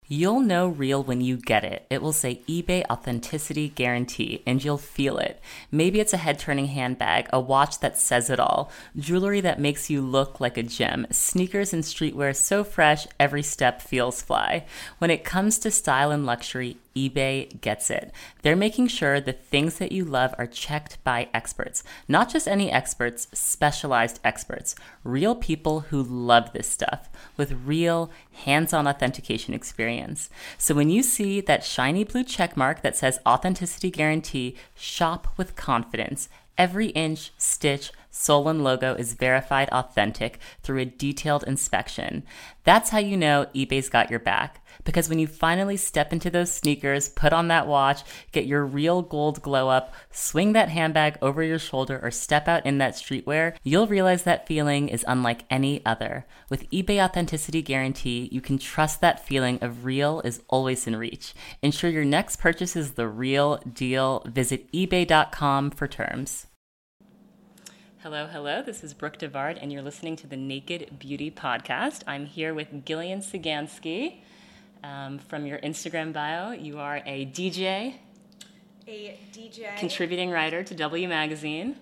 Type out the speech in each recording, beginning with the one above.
You'll know real when you get it. It will say eBay Authenticity Guarantee, and you'll feel it. Maybe it's a head-turning handbag, a watch that says it all, jewelry that makes you look like a gem, sneakers and streetwear so fresh every step feels fly. When it comes to style and luxury, eBay gets it. They're making sure the things that you love are checked by experts. Not just any experts, specialized experts. Real people who love this stuff with real hands-on authentication experience. So when you see that shiny blue check mark that says Authenticity Guarantee, shop with confidence. Every inch, stitch, sole, and logo is verified authentic through a detailed inspection. That's how you know eBay's got your back. Because when you finally step into those sneakers, put on that watch, get your real gold glow up, swing that handbag over your shoulder, or step out in that streetwear, you'll realize that feeling is unlike any other. With eBay Authenticity Guarantee, you can trust that feeling of real is always in reach. Ensure your next purchase is the real deal. Visit ebay.com for terms. Hello. This is Brooke Devard, and you're listening to the Naked Beauty Podcast. I'm here with Gillian Sagansky. From your Instagram bio, you are a DJ. Contributing writer to W Magazine.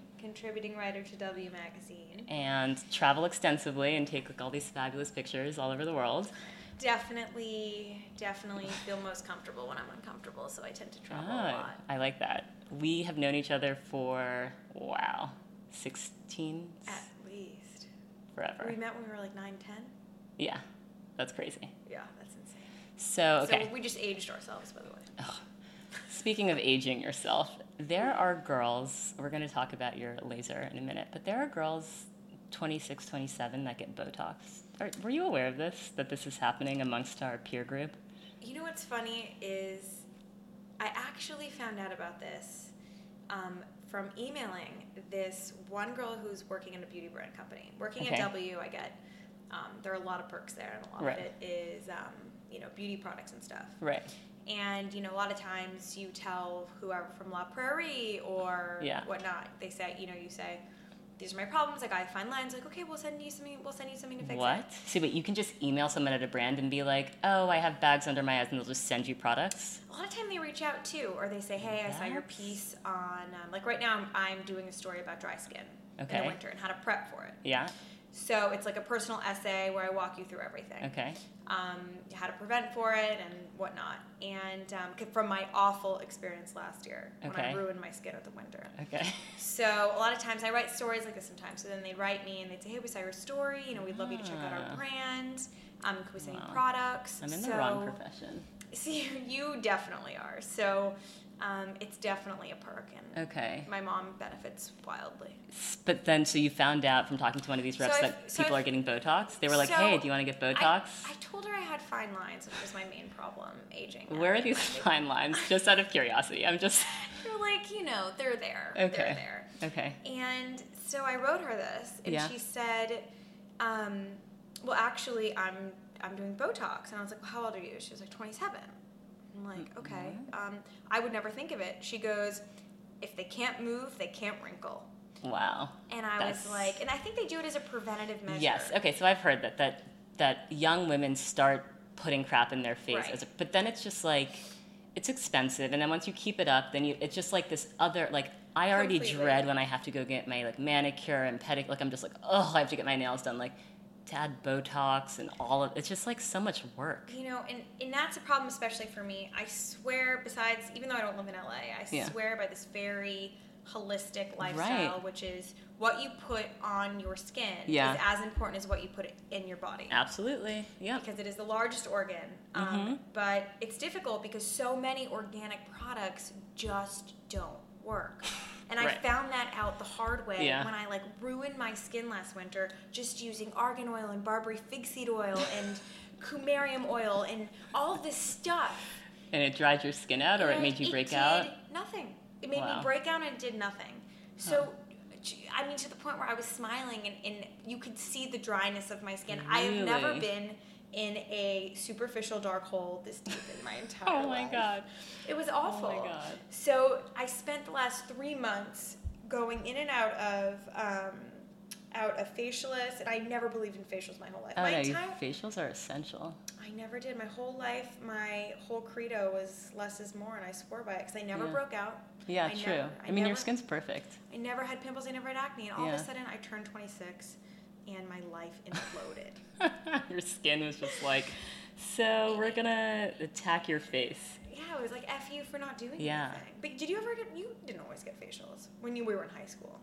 And travel extensively and take all these fabulous pictures all over the world. Definitely feel most comfortable when I'm uncomfortable, so I tend to travel a lot. I like that. We have known each other for, 16? At least. Forever. We met when we were like 9, 10? Yeah, that's crazy. Yeah, that's insane. So we just aged ourselves, by the way. Oh. Speaking of aging yourself, there are girls, we're going to talk about your laser in a minute, but there are girls 26, 27 that get Botox. Were you aware of this, that this is happening amongst our peer group? You know what's funny is I actually found out about this from emailing this one girl who's working in a beauty brand company. Working at W, I get, there are a lot of perks there, and a lot of it is, beauty products and stuff. Right. And, a lot of times you tell whoever from La Prairie or whatnot, they say, you say, these are my problems, I have fine lines, okay, we'll send you something to fix it. What? See, but you can just email someone at a brand and be like, oh, I have bags under my eyes, and they'll just send you products? A lot of time they reach out too, or they say, hey, I saw your piece on, like right now I'm doing a story about dry skin in the winter and how to prep for it. Yeah. So it's like a personal essay where I walk you through everything. Okay. How to prevent for it and whatnot. And from my awful experience last year when I ruined my skin with the winter. Okay. So a lot of times I write stories like this sometimes. So then they write me and they'd say, hey, we saw your story. We'd love you to check out our brand. Can we send you products? I'm in the wrong profession. See, you definitely are. So it's definitely a perk, and my mom benefits wildly. But then, so you found out from talking to one of these reps that people are getting Botox? They were like, hey, do you want to get Botox? I told her I had fine lines, which was my main problem, aging. Where are these fine lines? Just out of curiosity. I'm just... They're like, they're there. Okay. They're there. Okay. And so I wrote her this, and she said, well, actually, I'm doing Botox. And I was like, well, how old are you? She was like, 27. I'm like, okay. I would never think of it. She goes, if they can't move, they can't wrinkle. Wow. And I was like, and I think they do it as a preventative measure. Yes. Okay. So I've heard that young women start putting crap in their face, but then it's just like, it's expensive, and then once you keep it up, then it's just like this other, like, I already dread when I have to go get my manicure and pedicure. Like, I'm just like, I have to get my nails done. Like, to add Botox and all of it's just like so much work. And that's a problem, especially for me. I swear, besides, even though I don't live in LA, I swear by this very holistic lifestyle, which is what you put on your skin is as important as what you put in your body. Absolutely, yeah. Because it is the largest organ. But it's difficult because so many organic products just don't work. And I found that out the hard way when I ruined my skin last winter just using argan oil and Barbary fig seed oil and coumarin oil and all of this stuff. And it dried your skin out, or it made you break out? Nothing. It made me break out, and it did nothing. So, I mean, to the point where I was smiling and you could see the dryness of my skin. Really? I have never been in a superficial dark hole this deep in my entire life. Oh my God. It was awful. Oh my God. So I spent the last 3 months going in and out of out a facialist, and I never believed in facials my whole life. Oh, no, facials are essential. I never did. My whole life, my whole credo was less is more, and I swore by it because I never broke out. Yeah, true. Your skin's perfect. I never had pimples. I never had acne, and all of a sudden I turned 26, and my life imploded. Your skin was just like, so we're gonna attack your face. Yeah, it was like F you for not doing anything. But did you ever you didn't always get facials when we were in high school?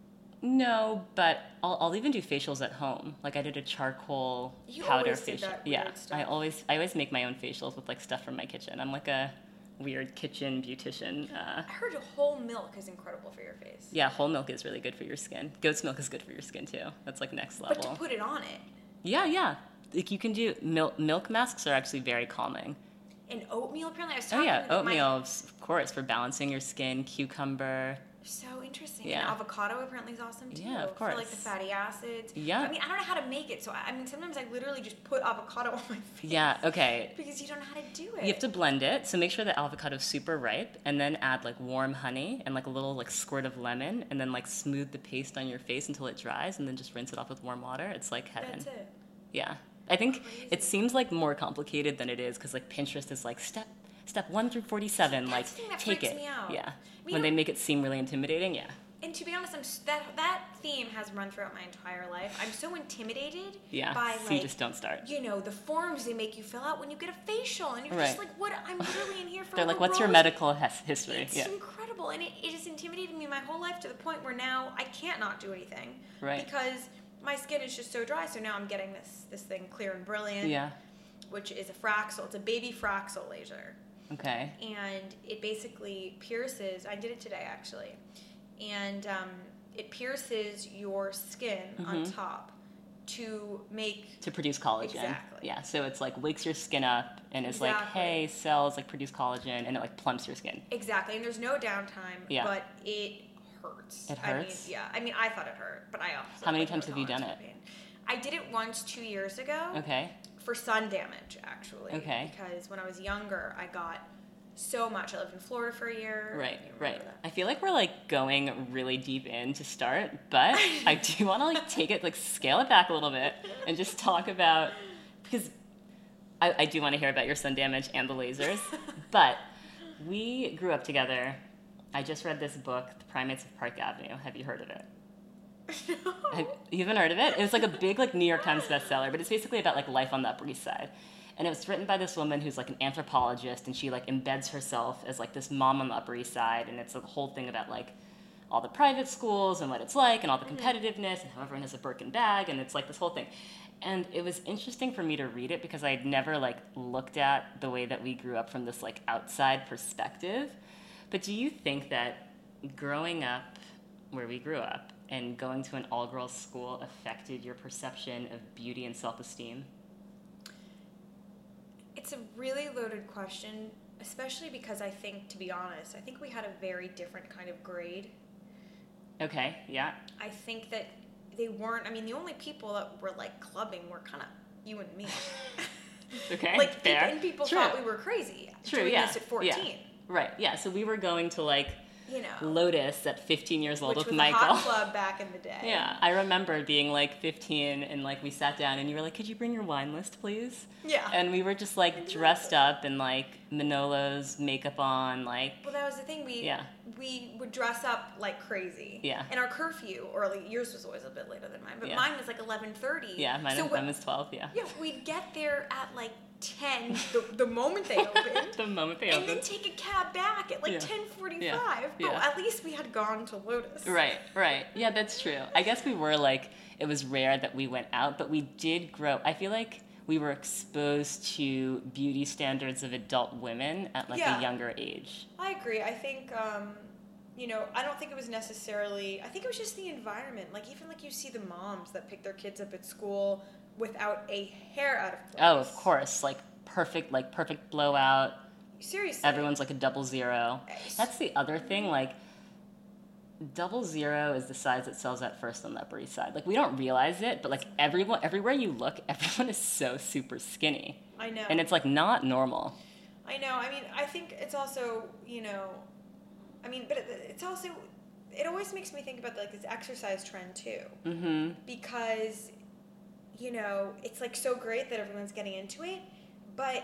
No, but I'll even do facials at home. Like I did a charcoal powder facial. I always make my own facials with like stuff from my kitchen. I'm like a weird kitchen beautician. I heard whole milk is incredible for your face. Yeah, whole milk is really good for your skin. Goat's milk is good for your skin too. That's like next level. But to put it on it. Yeah. Like you can do milk masks are actually very calming. And oatmeal apparently. I was talking oatmeal of course for balancing your skin. Cucumber. So interesting. Yeah. And avocado apparently is awesome too. Yeah, of course. For like the fatty acids. Yeah. I mean, I don't know how to make it, so I mean, sometimes I literally just put avocado on my face. Yeah, okay. Because you don't know how to do it. You have to blend it, so make sure the avocado is super ripe, and then add like warm honey and like a little like squirt of lemon, and then like smooth the paste on your face until it dries, and then just rinse it off with warm water. It's like heaven. That's it. Yeah. I think it seems like more complicated than it is, because like Pinterest is like step 1 through 47, like take it. Me out. Yeah. When they make it seem really intimidating, yeah. And to be honest, that theme has run throughout my entire life. I'm so intimidated by so you just don't start. You know, the forms they make you fill out when you get a facial, and you're just like, what? I'm literally in here for. They're like, what's your medical history? It's incredible, and it has intimidated me my whole life to the point where now I can't not do anything, because my skin is just so dry. So now I'm getting this thing, Clear and Brilliant, which is a Fraxel. It's a baby Fraxel laser. Okay. And it basically pierces. I did it today actually. And it pierces your skin on top to produce collagen. Exactly. Yeah, so it's like wakes your skin up and is like, hey, cells like produce collagen, and it like plumps your skin. Exactly, and there's no downtime, but it hurts. It hurts? I mean, I thought it hurt, but I also... How many times have you done it? I did it once 2 years ago. Okay. For sun damage, actually. Okay. Because when I was younger, I got... so much. I lived in Florida for a year. Right. I feel like we're like going really deep in to start, but I do want to like take it, like scale it back a little bit and just talk about, because I do want to hear about your sun damage and the lasers, but we grew up together. I just read this book, The Primates of Park Avenue. Have you heard of it? No. You haven't heard of it? It was like a big like New York Times bestseller, but it's basically about like life on the Upper East Side. And it was written by this woman who's like an anthropologist, and she like embeds herself as like this mom on the Upper East Side, and it's a whole thing about like all the private schools and what it's like and all the competitiveness and how everyone has a Birkin bag, and it's like this whole thing. And it was interesting for me to read it because I had never like looked at the way that we grew up from this like outside perspective. But do you think that growing up where we grew up and going to an all-girls school affected your perception of beauty and self-esteem? It's a really loaded question, especially because I think, to be honest, I think we had a very different kind of grade. Okay, yeah. I think that they weren't, I mean, the only people that were like clubbing were kind of you and me. Okay, like, fair. And people thought we were crazy doing this at 14. Yeah. Right, yeah, so we were going to like... You know, Lotus at 15 years old with Michael. Which was a hot club back in the day. Yeah, I remember being like 15 and like we sat down and you were like, could you bring your wine list, please? Yeah. And we were just like dressed up in like Manolo's makeup on, like... Well, that was the thing. We would dress up like crazy. Yeah. And our curfew, yours was always a bit later than mine, but mine was like 11:30. Yeah, mine was 12, yeah. Yeah, we'd get there at like 10 the moment they opened. The moment they opened. And then take a cab back at like 10:45. Yeah. But at least we had gone to Lotus. Right. Yeah, that's true. I guess we were like, it was rare that we went out, but we did grow. I feel like we were exposed to beauty standards of adult women at like a younger age. I agree. I think, I don't think it was necessarily, I think it was just the environment. Like, even like you see the moms that pick their kids up at school without a hair out of place. Oh, of course. Like perfect blowout. Seriously. Everyone's like a 00. That's the other thing. Like 00 is the size that sells at first on the Upper East Side. Like we don't realize it, but like everywhere you look, everyone is so super skinny. I know. And it's like not normal. I know. I mean, I think it's also, but it's also it always makes me think about like this exercise trend too. Mm-hmm. Because, you know, it's like so great that everyone's getting into it, but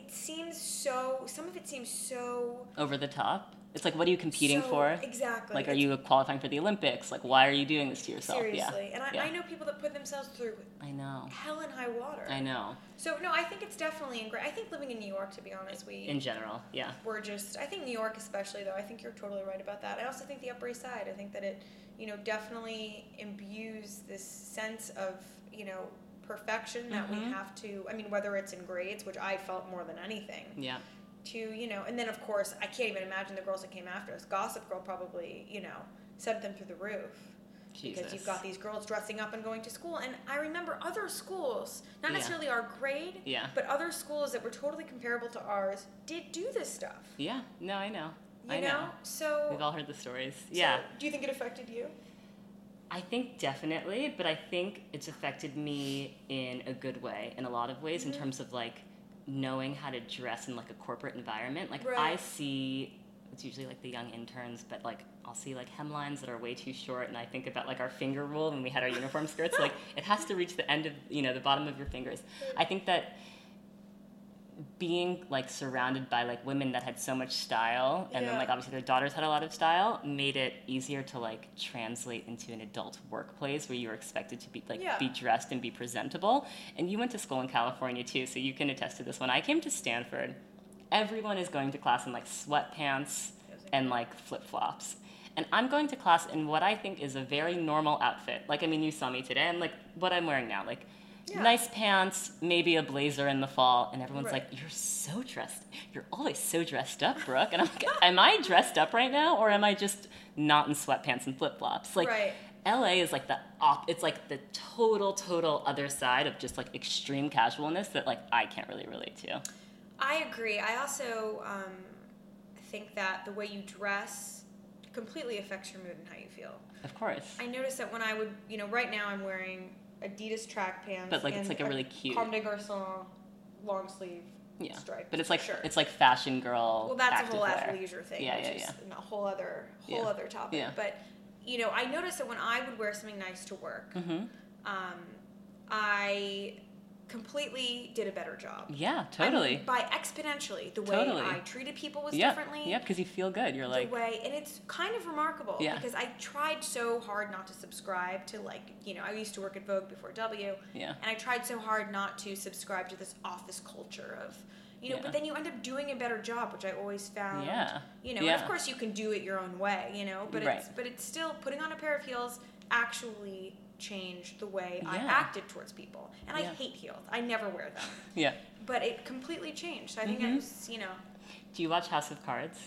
some of it seems so over the top. It's like, what are you competing for? Exactly. Like, are you qualifying for the Olympics? Like, why are you doing this to yourself? Seriously. And I know people that put themselves through hell and high water. I know. So, no, I think it's definitely I think living in New York, to be honest, in general, yeah. I think New York especially, though, I think you're totally right about that. I also think the Upper East Side, I think that it, you know, definitely imbues this sense of, you know, perfection that we have to, I mean, whether it's in grades, which I felt more than anything. Yeah. To, you know, and then of course, I can't even imagine the girls that came after us. Gossip Girl probably, you know, sent them through the roof. Jesus. Because you've got these girls dressing up and going to school. And I remember other schools, not necessarily our grade, but other schools that were totally comparable to ours did do this stuff. Yeah, no, I know. You know? So we've all heard the stories. So yeah. Do you think it affected you? I think definitely, but I think it's affected me in a good way, in a lot of ways, in terms of like knowing how to dress in like a corporate environment. Like I see, it's usually like the young interns, but like I'll see like hemlines that are way too short, and I think about like our finger rule when we had our uniform skirts. Like it has to reach the end of, you know, the bottom of your fingers. I think that being like surrounded by like women that had so much style, and then like obviously their daughters had a lot of style, made it easier to like translate into an adult workplace where you were expected to be like be dressed and be presentable. And you went to school in California too, so you can attest to this. When I came to Stanford, everyone is going to class in like sweatpants and like flip-flops. And I'm going to class in what I think is a very normal outfit. Like, I mean, you saw me today, and like what I'm wearing now, like nice pants, maybe a blazer in the fall, and everyone's like, you're always so dressed up, Brooke. And I'm like, am I dressed up right now, or am I just not in sweatpants and flip-flops? Like, LA is like it's like the total other side of just like extreme casualness that like I can't really relate to. I agree. I also think that the way you dress completely affects your mood and how you feel. Of course. I noticed that when I would, you know, right now I'm wearing Adidas track pants, but like it's like a really cute Comme des Garçons long sleeve stripe. But it's like it's like fashion girl. Well, that's a whole wear. athleisure thing, which is a whole other topic. Yeah. But you know, I noticed that when I would wear something nice to work, I completely did a better job. Yeah, totally. I mean, by exponentially, the way I treated people was differently. Yeah, because you feel good. You're like... and it's kind of remarkable because I tried so hard not to subscribe to, like, you know, I used to work at Vogue before W, and I tried so hard not to subscribe to this office culture of, you know, but then you end up doing a better job, which I always found, you know, and of course you can do it your own way, you know, but it's still putting on a pair of heels actually changed the way I acted towards people. And I hate heels. I never wear them. Yeah. But it completely changed. I think I was, you know... Do you watch House of Cards?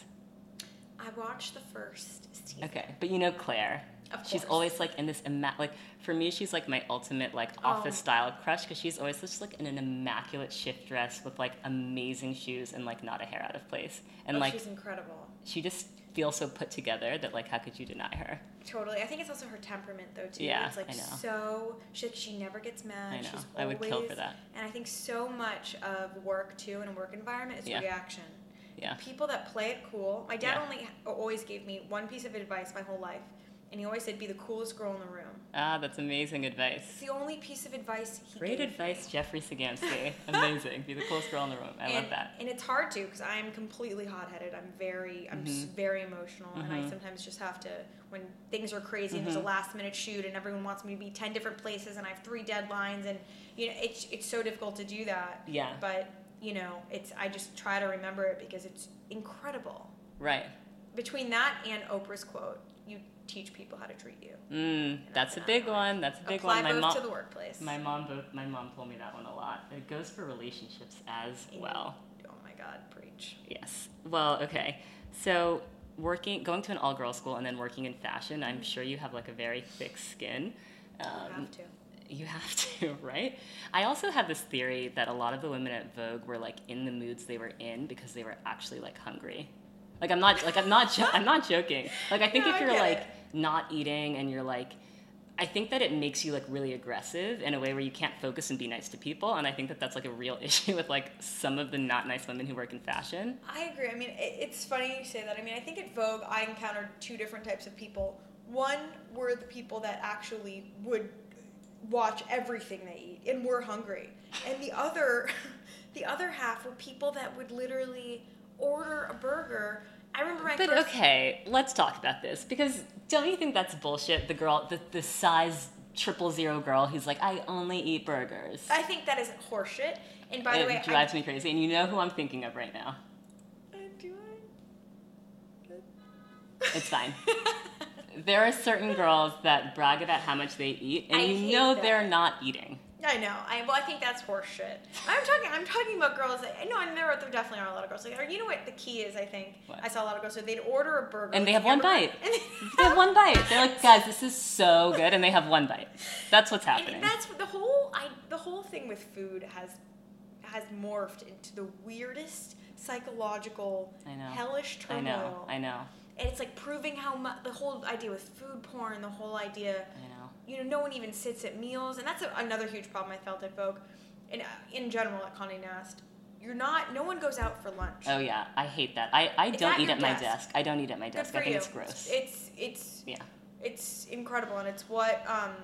I watched the first season. Okay, but you know Claire. Of course. She's always like in this, like, for me, she's like my ultimate like office style crush, because she's always just like in an immaculate shift dress with like amazing shoes and like not a hair out of place. And like... she's incredible. She just feels so put together that like how could you deny her? Totally. I think it's also her temperament though too. Yeah, it's like I know. So she never gets mad. I know. She's I would kill for that. And I think so much of work too in a work environment is reaction. Yeah. People that play it cool. My dad always gave me one piece of advice my whole life. And he always said, be the coolest girl in the room. Ah, that's amazing advice. It's the only piece of advice he Great gave advice, me. Jeffrey Sagansky. Amazing. Be the coolest girl in the room. I love that. And it's hard to, because I'm completely hot-headed. I'm very emotional. And I sometimes just have to, when things are crazy and there's a last-minute shoot and everyone wants me to be 10 different places and I have 3 deadlines. And, you know, it's so difficult to do that. Yeah. But, you know, I just try to remember it because it's incredible. Right. Between that and Oprah's quote, you teach people how to treat you. That's a big one. That's a big one. Apply both to the workplace. My mom told me that one a lot. It goes for relationships as well. Oh my God, preach. Yes. Well, okay. So going to an all-girls school and then working in fashion, I'm sure you have like a very thick skin. You have to. You have to, right? I also have this theory that a lot of the women at Vogue were like in the moods they were in because they were actually like hungry. I'm not joking. Like, I think if you're like not eating and you're like, I think that it makes you like really aggressive in a way where you can't focus and be nice to people. And I think that that's like a real issue with like some of the not nice women who work in fashion. I agree. I mean, it's funny you say that. I mean, I think at Vogue, I encountered 2 different types of people. One were the people that actually would watch everything they eat and were hungry. And the other half were people that would literally order a burger. I remember okay, let's talk about this, because don't you think that's bullshit? The girl, the size 000 girl who's like, I only eat burgers. I think that is horseshit. And by the way, it drives me crazy. And you know who I'm thinking of right now. Do I? It's fine. There are certain girls that brag about how much they eat, and you know they're not eating. I know. I think that's horseshit. I'm talking about girls that, no, and there definitely are a lot of girls like that. Or you know what the key is, I think? What? I saw a lot of girls, so they'd order a burger. And they have one bite. They have one bite. They're like, guys, this is so good, and they have one bite. That's what's happening. And that's the whole thing with food has morphed into the weirdest psychological, hellish turmoil. I know. And it's like proving how much, the whole idea with food porn, the whole idea, no one even sits at meals. And that's another huge problem I felt at Vogue, and in general at Condé Nast. No one goes out for lunch. Oh yeah, I hate that. I don't eat at my desk. I don't eat at my desk. I think it's gross. It's incredible, and it's what,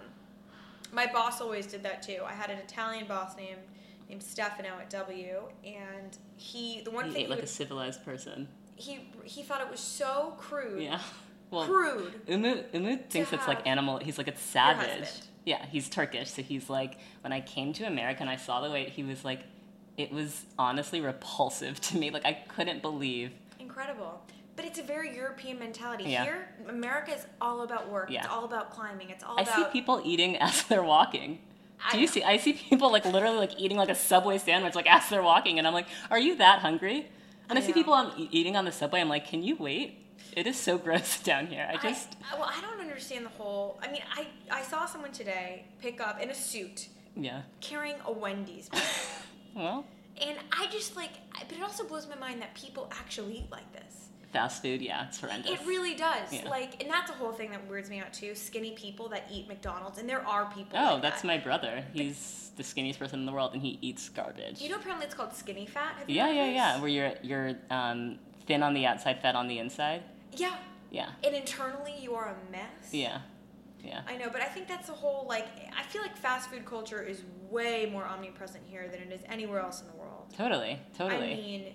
my boss always did that too. I had an Italian boss named Stefano at W, and the one thing ate like a civilized person. He thought it was so crude. Yeah. Well, crude. Umut thinks it's like animal. He's like, it's savage. Yeah, he's Turkish, so he's like, when I came to America and I saw the way he was like, it was honestly repulsive to me. Like, I couldn't believe. Incredible. But it's a very European mentality. Yeah. Here, America is all about work. Yeah. It's all about climbing. It's all about... I see people eating as they're walking. I see people like literally like eating like a Subway sandwich like as they're walking, and I'm like, are you that hungry? When I see people eating on the subway, I'm like, can you wait? It is so gross down here. I don't understand the whole... I mean, I saw someone today pick up in a suit. Yeah. Carrying a Wendy's. Well. And I just like... But it also blows my mind that people actually eat like this. Fast food, yeah, it's horrendous. It really does. Yeah. Like, and that's a whole thing that weirds me out too. Skinny people that eat McDonald's, and there are people like that's my brother. He's the skinniest person in the world, and he eats garbage. You know, apparently it's called skinny fat. Have you yeah. Where you're thin on the outside, fat on the inside. Yeah. Yeah. And internally, you are a mess. Yeah. Yeah. I know, but I think that's the whole, like, I feel like fast food culture is way more omnipresent here than it is anywhere else in the world. Totally. I mean,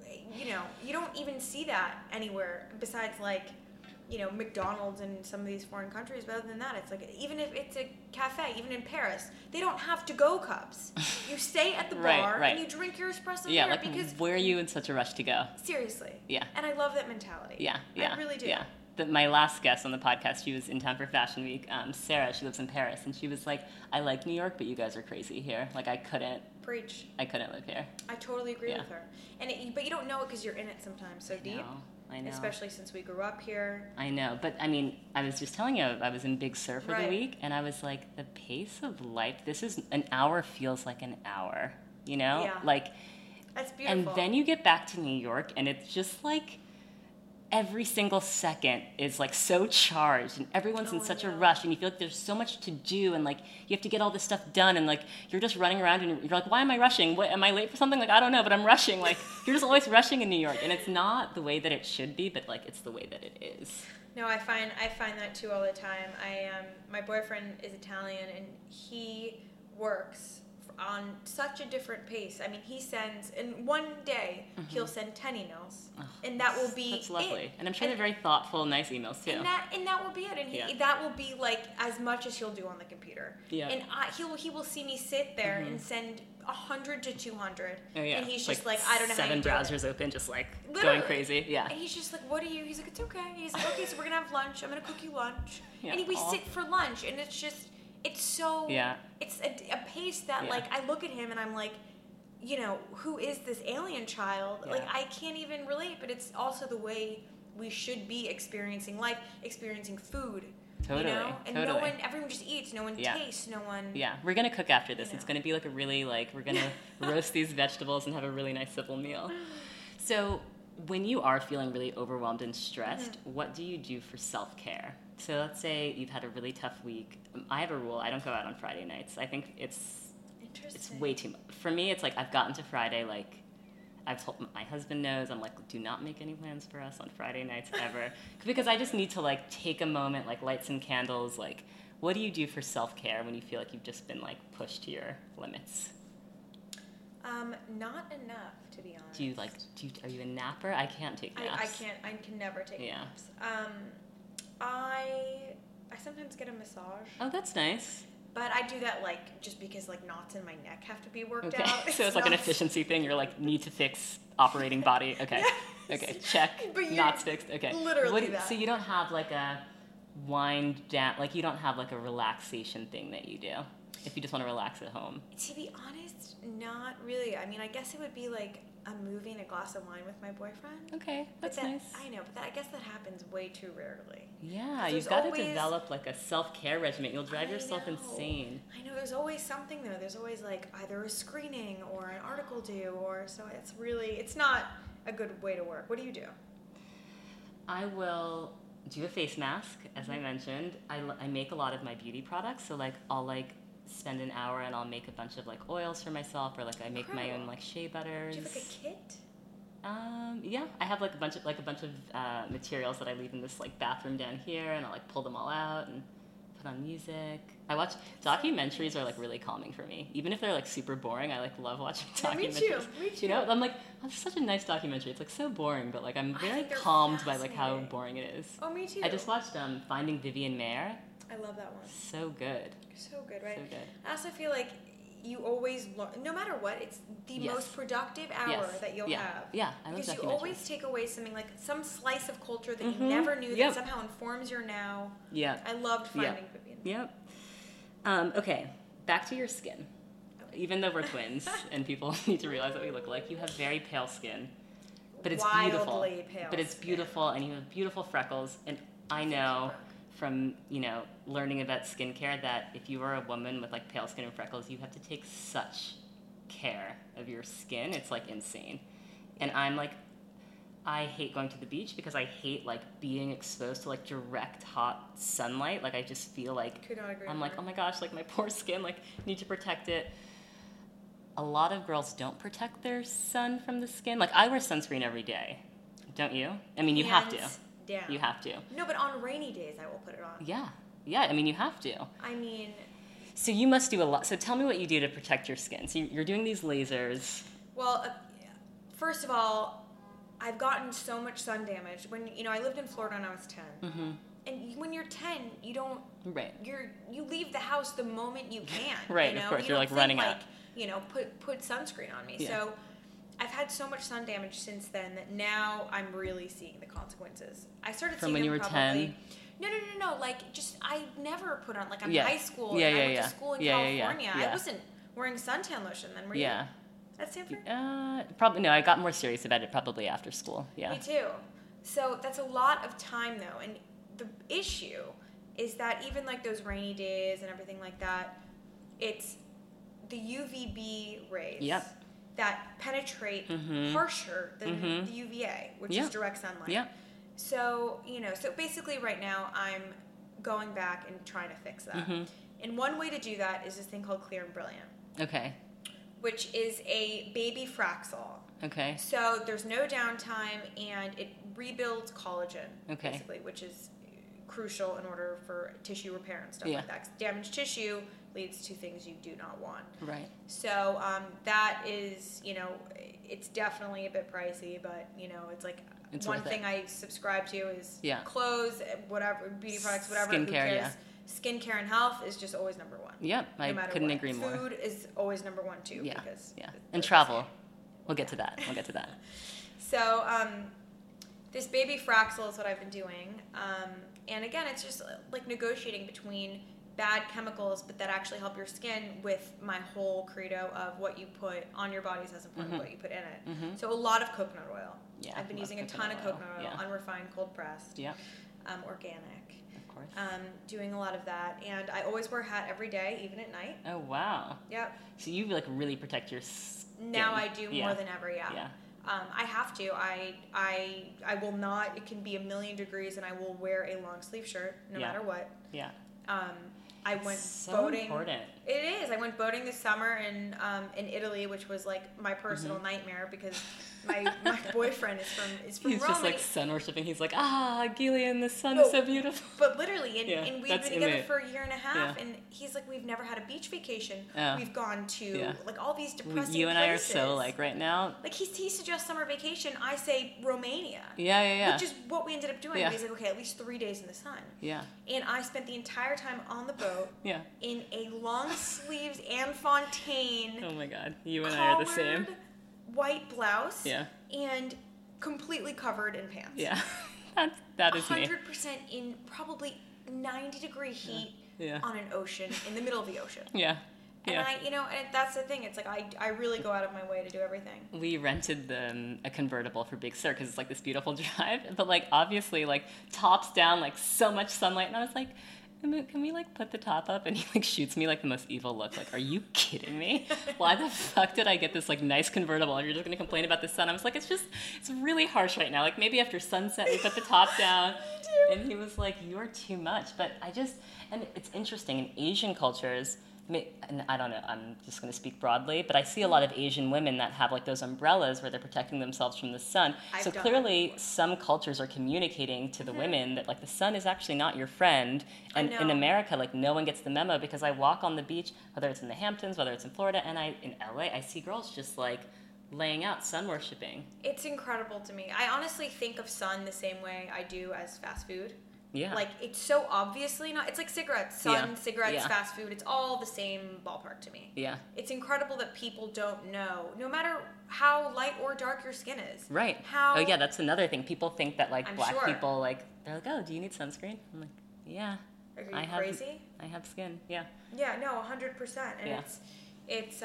you don't even see that anywhere besides, like, McDonald's in some of these foreign countries. But other than that, it's like, even if it's a cafe, even in Paris, they don't have to-go cups. You stay at the bar and you drink your espresso there. Like, because where are you in such a rush to go? Seriously. Yeah. And I love that mentality. Yeah. I really do. Yeah. My last guest on the podcast, she was in town for Fashion Week. Sarah, she lives in Paris, and she was like, I like New York, but you guys are crazy here. Like, I couldn't live here. I totally agree with her. But you don't know it because you're in it sometimes so deep. I know. Especially since we grew up here. I know. But, I mean, I was just telling you, I was in Big Sur for the week, and I was like, the pace of life, an hour feels like an hour, Yeah. Like, that's beautiful. And then you get back to New York, and it's just like... every single second is like so charged, and everyone's in such a rush, and you feel like there's so much to do, and like you have to get all this stuff done, and like you're just running around, and you're like, why am I rushing? What, am I late for something? Like, I don't know, but I'm rushing. Like, you're just always rushing in New York, and it's not the way that it should be, but like it's the way that it is. No, I find that too all the time. My boyfriend is Italian, and he works on such a different pace. I mean, he sends, in one day, he'll send 10 emails. Oh, and that will be That's lovely. it. And I'm sure they're very thoughtful, nice emails, too. And that will be it. And that will be, like, as much as he'll do on the computer. Yeah. And he will see me sit there and send 100 to 200. Oh, yeah. And he's just like, I don't know how you do it. 7 browsers open, just, like, Literally. going crazy. Yeah. And he's just like, what are you? He's like, it's okay. He's like, okay, so we're going to have lunch. I'm going to cook you lunch. Yeah. And we sit for lunch, and it's just... It's so, it's a pace that, like, I look at him and I'm like, who is this alien child? Yeah. Like, I can't even relate, but it's also the way we should be experiencing life, experiencing food. Totally. And everyone just eats, no one tastes, no one. Yeah, we're going to cook after this. It's going to be like a really, like, we're going to roast these vegetables and have a really nice, simple meal. So, when you are feeling really overwhelmed and stressed, what do you do for self-care? So let's say you've had a really tough week. I have a rule. I don't go out on Friday nights. I think it's way too much. For me, it's like I've gotten to Friday, like, I've told my husband knows. I'm like, do not make any plans for us on Friday nights ever, because I just need to like take a moment, like light some candles. Like, what do you do for self-care when you feel like you've just been like pushed to your limits? Not enough, to be honest. Are you a napper? I can't take naps. I can never take naps. I sometimes get a massage. Oh, that's nice. But I do that like just because like knots in my neck have to be worked out. So it's like an efficiency thing. You're like, need to fix operating body. Okay. Yes. Okay. Check. Knots fixed. Okay. Literally that. So you don't have like a wind down, like you don't have like a relaxation thing that you do if you just want to relax at home? To be honest, not really. I mean, I guess it would be like a movie and a glass of wine with my boyfriend. Okay, that's nice. I know, but I guess that happens way too rarely. Yeah, you've got to develop like a self-care regimen. You'll drive yourself insane. I know, there's always something though. There's always like either a screening or an article due, or so it's not a good way to work. What do you do? I will do a face mask, as I mentioned. I make a lot of my beauty products, so like I'll like spend an hour and I'll make a bunch of like oils for myself, or like I make my own like shea butters. Do you have like a kit? Yeah, I have like a bunch of materials that I leave in this like bathroom down here, and I'll like pull them all out and put on music. I watch documentaries are like really calming for me, even if they're like super boring. I like love watching documentaries. Me too. You know, I'm like, oh, it's such a nice documentary. It's like so boring, but like I'm very calmed by like how boring it is. Oh, me too. I just watched Finding Vivian Maier. I love that one. So good. So good, right? So good. I also feel like you always learn, no matter what, it's the most productive hour that you'll have. Yeah, I love because you always take away something, like some slice of culture that you never knew that somehow informs your now. Yeah. I loved Finding Vivian. Yep. Okay, back to your skin. Even though we're twins and people need to realize what we look like, you have very pale skin. But it's beautiful. Pale but it's beautiful, and you have beautiful freckles. And I know from, learning about skincare that if you are a woman with like pale skin and freckles, you have to take such care of your skin. It's like insane. And I'm like, I hate going to the beach because I hate like being exposed to like direct hot sunlight. Like I just feel like I'm like, oh my gosh, like my poor skin, like need to protect it. A lot of girls don't protect their sun from the skin. Like I wear sunscreen every day. Don't you? I mean, you have to. Down. You have to. No, but on rainy days I will put it on. Yeah. Yeah, I mean, you have to. I mean... So you must do a lot. So tell me what you do to protect your skin. So you're doing these lasers. Well, first of all, I've gotten so much sun damage. When, I lived in Florida when I was 10. Mm-hmm. And when you're 10, you don't... Right. You leave the house the moment you can. Right, of course. You're like running out. Put sunscreen on me. Yeah. So I've had so much sun damage since then that now I'm really seeing the consequences. I started from seeing when you were probably, 10? No. Like, I never put on, like, I'm in high school. Yeah, and I went to school in California. Yeah. I wasn't wearing suntan lotion then, were you? Yeah. At Stanford? Probably, no, I got more serious about it probably after school. Yeah. Me too. So that's a lot of time, though. And the issue is that even, like, those rainy days and everything like that, it's the UVB rays that penetrate harsher than the UVA, which is direct sunlight. Yeah. So, so basically right now I'm going back and trying to fix that. Mm-hmm. And one way to do that is this thing called Clear and Brilliant. Okay. Which is a baby Fraxol. Okay. So there's no downtime, and it rebuilds collagen, basically, which is crucial in order for tissue repair and stuff like that. 'Cause damaged tissue leads to things you do not want. Right. So that is, it's definitely a bit pricey, but, it's like... It's one thing I subscribe to is clothes, whatever, beauty products, whatever. Skincare, Skincare and health is just always number one. Yep, I couldn't agree more. Food is always number one, too. Yeah, because and travel. We'll get to that. So this baby Fraxol is what I've been doing. And again, it's just like negotiating between bad chemicals, but that actually help your skin, with my whole credo of what you put on your body is as important as what you put in it. Mm-hmm. So a lot of coconut oil. Yeah, I've been using a ton of coconut oil, unrefined, cold pressed, organic. Of course. Doing a lot of that, and I always wear a hat every day, even at night. Oh wow. Yep. So you like really protect your skin. Now I do more than ever. Yeah. I have to. I will not. It can be 1,000,000 degrees, and I will wear a long sleeve shirt no matter what. Yeah. I went boating. Important. It is. I went boating this summer in Italy, which was like my personal nightmare because my boyfriend is from He's Rome. Just like sun worshipping. He's like, Gillian, the sun is so beautiful. But literally, and we've been together for a year and a half, and he's like, we've never had a beach vacation. We've gone to like all these depressing You and places. I are so like right now. Like he suggests summer vacation, I say Romania. Yeah. Which is what we ended up doing. Yeah. He's like, okay, at least 3 days in the sun. Yeah. And I spent the entire time on the boat. Yeah. In a long sleeves Anne Fontaine. Oh my God, you and I are the same. White blouse. Yeah. And completely covered in pants. Yeah. that is 100% me. 100% in probably 90-degree heat on an ocean, in the middle of the ocean. Yeah. And and that's the thing. It's like I really go out of my way to do everything. We rented a convertible for Big Sur because it's like this beautiful drive, but like obviously like tops down, like so much sunlight, and I was like, can we like put the top up? And he like shoots me like the most evil look. Like, are you kidding me? Why the fuck did I get this like nice convertible and you're just gonna complain about the sun? I was like, it's really harsh right now. Like maybe after sunset we put the top down. And he was like, you are too much. But and it's interesting in Asian cultures. And I don't know, I'm just going to speak broadly, but I see a lot of Asian women that have like those umbrellas where they're protecting themselves from the sun. So clearly some cultures are communicating to the women that like the sun is actually not your friend. And in America, like no one gets the memo because I walk on the beach, whether it's in the Hamptons, whether it's in Florida, and in LA, I see girls just like laying out sun worshipping. It's incredible to me. I honestly think of sun the same way I do as fast food. Yeah. Like, it's so obviously not... It's like cigarettes. Cigarettes, fast food. It's all the same ballpark to me. Yeah. It's incredible that people don't know, no matter how light or dark your skin is. Right. Oh, yeah, that's another thing. People think that, like, black people, like, they're like, oh, do you need sunscreen? I'm like, yeah. Are you crazy? I have skin, yeah. Yeah, no, 100%. And it's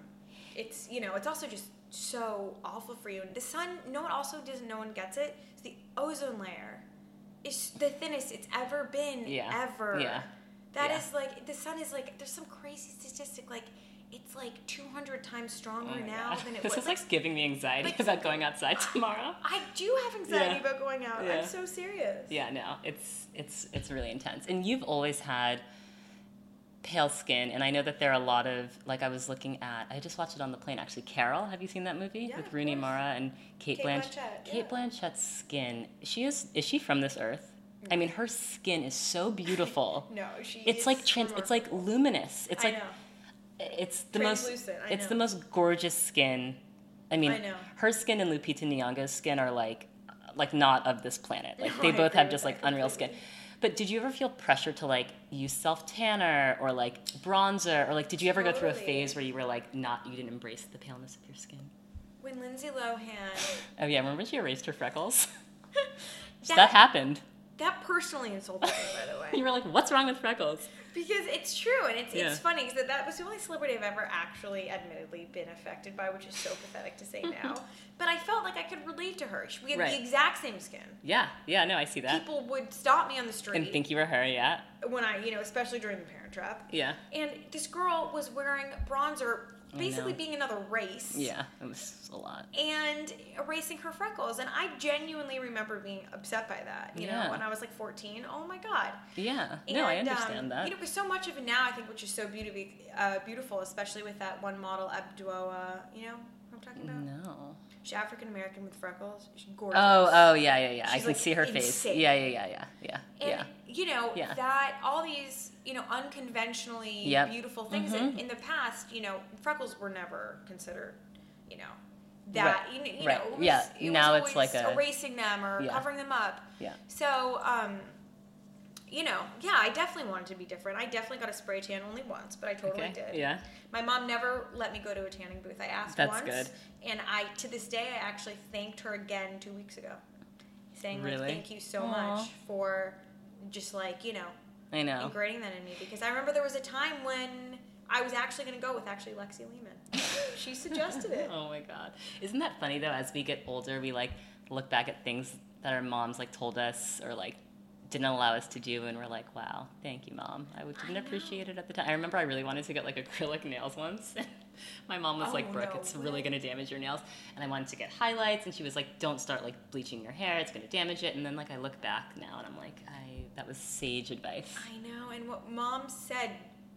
it's also just so awful for you. And the sun, no one gets it. It's the ozone layer. It's the thinnest it's ever been, ever. Yeah. That is like, the sun is like, there's some crazy statistic, like, it's like 200 times stronger now than it was. This is like giving me anxiety about going outside tomorrow. I do have anxiety about going out. I'm so serious. Yeah, no, it's really intense. And you've always had pale skin, and I know that there are a lot of, like I was looking at, I just watched it on the plane actually, Carol, have you seen that movie? Yeah, with Rooney Mara and Kate Blanchett? Kate Blanchett's skin, is she from this earth? I mean, her skin is so beautiful. No, it's like it's like luminous. It's like, it's the most gorgeous skin. I mean, her skin and Lupita Nyong'o's skin are like not of this planet. Like they both have just like unreal skin. But did you ever feel pressure to like use self-tanner or like bronzer, or like did you ever go through a phase where you were like you didn't embrace the paleness of your skin? When Lindsay Lohan... Oh yeah, remember she erased her freckles? that happened. That personally insulted me, by the way. You were like, what's wrong with freckles? Because it's true, and it's funny, because that was the only celebrity I've ever actually, admittedly, been affected by, which is so pathetic to say now. But I felt like I could relate to her. We had the exact same skin. Yeah, no, I see that. People would stop me on the street. And think you were her, yeah. When I, especially during the Parent Trap. Yeah. And this girl was wearing bronzer, basically being another race. Yeah, it was a lot. And erasing her freckles. And I genuinely remember being upset by that, you know, when I was like 14. Oh my God. Yeah. No, I understand that. Because so much of it now, I think, which is so beautiful, especially with that one model, Abdua, you know what I'm talking about? No. She's African American with freckles. She's gorgeous. Oh, yeah. She's I can see her insane. face. Yeah. And, that all these, unconventionally beautiful things in the past, freckles were never considered, that, now it's like erasing them or covering them up. Yeah. So, I definitely wanted to be different. I definitely got a spray tan only once, but I totally did. Yeah. My mom never let me go to a tanning booth. I asked once. That's good. And to this day, I actually thanked her again 2 weeks ago. Saying, thank you so much for just, I know. Ingraining that in me. Because I remember there was a time when I was actually going to go with Lexi Lehman. She suggested it. Oh, my God. Isn't that funny, though? As we get older, we, look back at things that our moms, told us or, didn't allow us to do, and we're like, wow, thank you, Mom. I didn't appreciate it at the time. I remember I really wanted to get acrylic nails once. My mom was Brooke, it's really going to damage your nails. And I wanted to get highlights, and she was like, don't start bleaching your hair, it's going to damage it. And then I look back now and I'm like, that was sage advice. I know. And what Mom said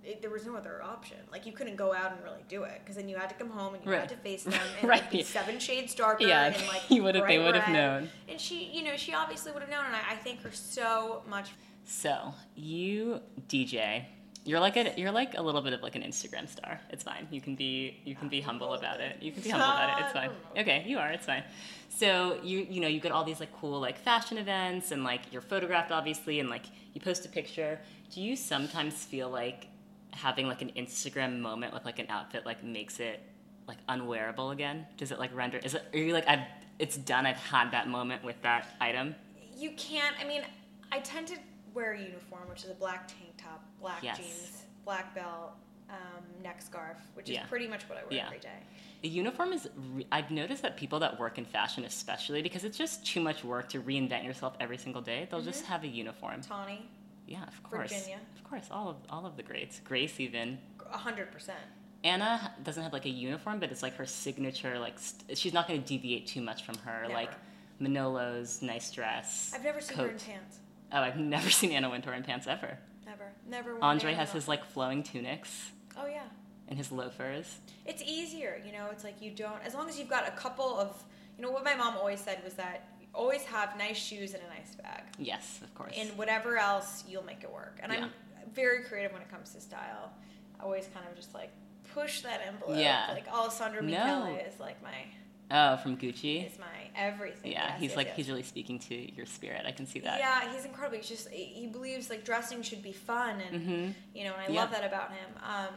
there was no other option. Like, you couldn't go out and really do it, because then you had to come home and you right. had to face them, and right. it'd be 7 shades darker, yeah. and like they would have known. And she obviously would have known, and I thank her so much. So you DJ. You're like a little bit of like an Instagram star. It's fine. You can be humble about it. You can be humble about it. It's fine. Okay, you are. It's fine. So you get all these like cool like fashion events, and like you're photographed obviously, and like you post a picture. Do you sometimes feel like having like an Instagram moment with like an outfit like makes it like unwearable again? Does it like render? Are you like it's done? I've had that moment with that item. You can't. I mean, I tend to wear a uniform, which is a black tank top, black jeans, black belt, neck scarf, which is pretty much what I wear every day. The uniform is, I've noticed that people that work in fashion especially, because it's just too much work to reinvent yourself every single day, they'll just have a uniform. Tawny. Yeah, of course. Virginia. Of course, all of the greats. Grace even. 100%. Anna doesn't have like a uniform, but it's like her signature, like, she's not going to deviate too much from her. Never. Like, Manolo's nice dress. I've never seen her in pants. Oh, I've never seen Anna Wintour in pants ever. Never. Andre has his like flowing tunics. Oh yeah. And his loafers. It's easier, it's like you don't, as long as you've got a couple of, what my mom always said was that you always have nice shoes and a nice bag. Yes, of course. And whatever else, you'll make it work. And I'm very creative when it comes to style. I always kind of just like push that envelope. Yeah. Like Alessandro Michele is like my... Oh, from Gucci? Is my everything. Yeah, he's really speaking to your spirit. I can see that. Yeah, he's incredible. He's just, he believes like dressing should be fun, and and I love that about him.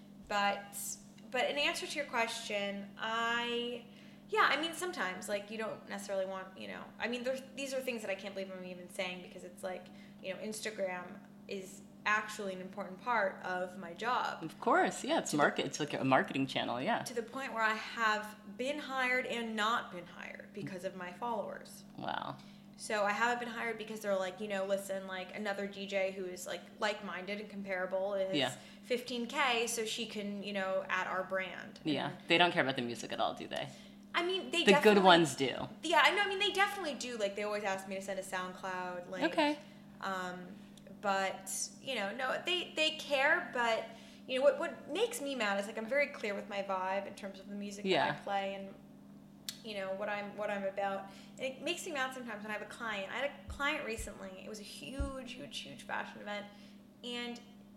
But in answer to your question, I mean, sometimes like you don't necessarily want, I mean, these are things that I can't believe I'm even saying, because it's like, Instagram is actually an important part of my job. Of course, yeah, it's like a marketing channel, yeah. To the point where I have been hired and not been hired because of my followers. Wow. So I haven't been hired because they're like, listen, like another DJ who is like-minded and comparable is 15K, so she can, add our brand. Yeah, they don't care about the music at all, do they? I mean, the good ones do. Yeah, I know. I mean, they definitely do. Like, they always ask me to send a SoundCloud. Like, okay. But, no, they care, but, what makes me mad is, like, I'm very clear with my vibe in terms of the music that I play and, what I'm about. And it makes me mad sometimes when I have a client. I had a client recently. It was a huge, huge, huge fashion event. And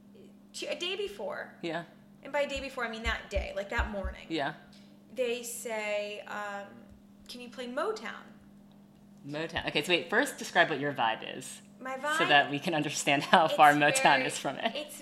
a day before. Yeah. And by a day before, I mean that day, like that morning. Yeah. They say, can you play Motown? Motown. Okay, so wait, first describe what your vibe is. My vibe, so that we can understand how far Motown is from it. It's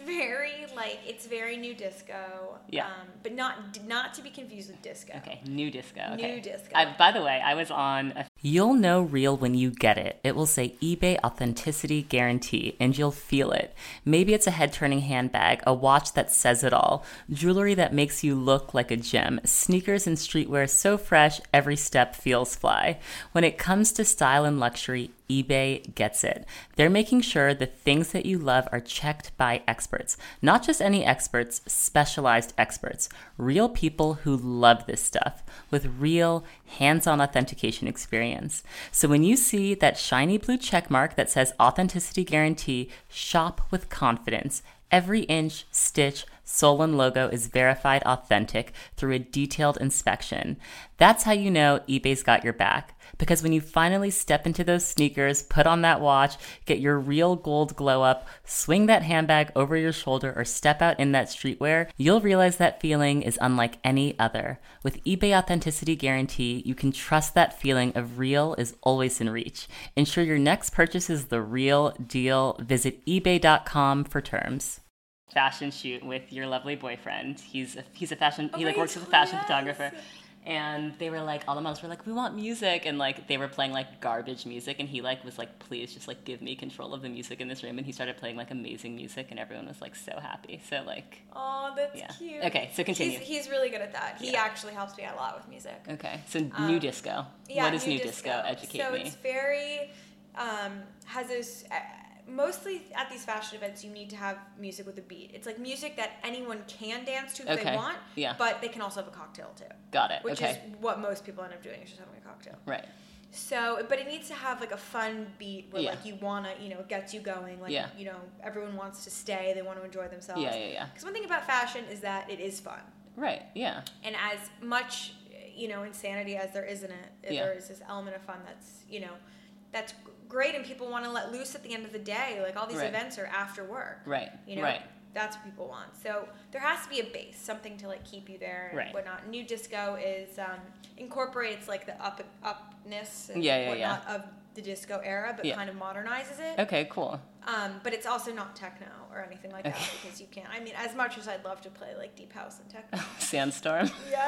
very new disco. Yeah. But not to be confused with disco. Okay, new disco. Okay. New disco. By the way, I was on You'll know real when you get it. It will say eBay Authenticity Guarantee, and you'll feel it. Maybe it's a head-turning handbag, a watch that says it all, jewelry that makes you look like a gem, sneakers and streetwear so fresh, every step feels fly. When it comes to style and luxury, eBay gets it. They're making sure the things that you love are checked by experts. Not just any experts, specialized experts. Real people who love this stuff with real hands-on authentication experience. So when you see that shiny blue check mark that says Authenticity Guarantee, shop with confidence. Every inch, stitch, sole, and logo is verified authentic through a detailed inspection. That's how you know eBay's got your back. Because when you finally step into those sneakers, put on that watch, get your real gold glow up, swing that handbag over your shoulder, or step out in that streetwear, you'll realize that feeling is unlike any other. With eBay Authenticity Guarantee, you can trust that feeling of real is always in reach. Ensure your next purchase is the real deal. Visit ebay.com for terms. Fashion shoot with your lovely boyfriend. He's a fashion. He works as a fashion photographer. And they were like, all the models were like, we want music, and like they were playing like garbage music, and he like was like, please just like give me control of the music in this room, and he started playing like amazing music, and everyone was like so happy. So like, oh, that's cute. Okay, so continue. He's really good at that. He actually helps me out a lot with music. Okay, so new disco. Yeah, what is new disco? Educate me. So it's very has this. Mostly at these fashion events, you need to have music with a beat. It's like music that anyone can dance to if they want, but they can also have a cocktail too. Got it. Which is what most people end up doing, is just having a cocktail. Right. So, but it needs to have like a fun beat where like you want to, it gets you going. Like, everyone wants to stay. They want to enjoy themselves. Yeah. Because one thing about fashion is that it is fun. Right, yeah. And as much, insanity as there is in it, there is this element of fun that's great, and people want to let loose at the end of the day. Like, all these events are after work. Right, That's what people want. So there has to be a base, something to like keep you there and whatnot. New disco is incorporates like the upness and whatnot of the disco era, but kind of modernizes it. Okay, cool. But it's also not techno or anything like that, because you can't. I mean, as much as I'd love to play like deep house and techno. Sandstorm.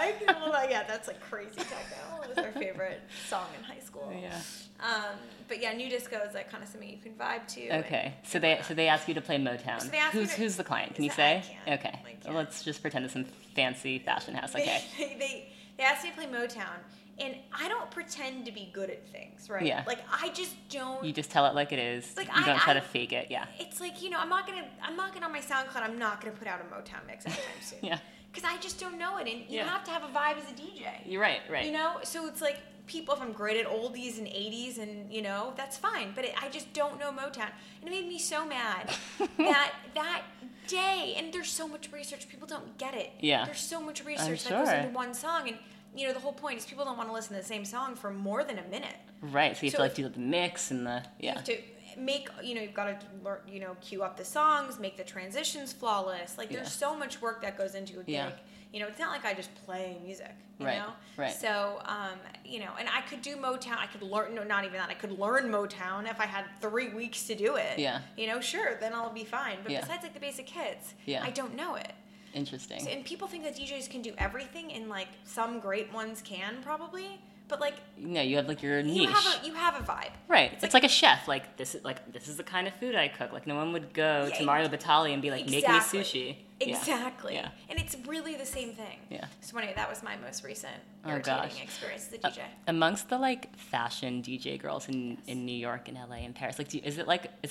That's like crazy techno. It was our favorite song in high school. Yeah. But yeah, new disco is like kind of something you can vibe to. Okay, so they ask you to play Motown. So who's the client? Can you say? Okay, well, let's just pretend it's some fancy fashion house. Okay. They asked me to play Motown, and I don't pretend to be good at things, right? Yeah. Like, I just don't. You just tell it like it is. Like, you don't try to fake it. Yeah. It's like, I'm not gonna on my SoundCloud. I'm not gonna put out a Motown mix anytime soon. Yeah. Because I just don't know it, and you have to have a vibe as a DJ. You're right. So it's like, people, if I'm great at oldies and 80s, and that's fine, but I just don't know Motown, and it made me so mad that day. And there's so much research, people don't get it. There's so much research that goes into one song, and the whole point is people don't want to listen to the same song for more than a minute. Right. So you have to do the mix and the you have to make, you've got to learn, cue up the songs, make the transitions flawless. Like, there's so much work that goes into a gig. It's not like I just play music, you know? Right. So, and I could do Motown. I could learn, not even that. I could learn Motown if I had 3 weeks to do it. Yeah. Sure, then I'll be fine. But besides, like, the basic hits, I don't know it. Interesting. So, and people think that DJs can do everything, and, like, some great ones can, probably. But, like, no, you have like your niche. You have a vibe, right? It's like a chef. Like, this is the kind of food I cook. Like, no one would go to Mario Batali and be like, make me sushi. Exactly. Yeah. And it's really the same thing. Yeah. So anyway, that was my most recent irritating experience as a DJ. Amongst the like fashion DJ girls in New York and LA and Paris, like, is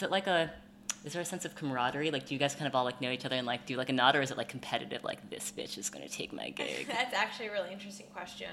there a sense of camaraderie? Like, do you guys kind of all like know each other and like do like a nod, or is it like competitive? Like, this bitch is gonna take my gig. That's actually a really interesting question.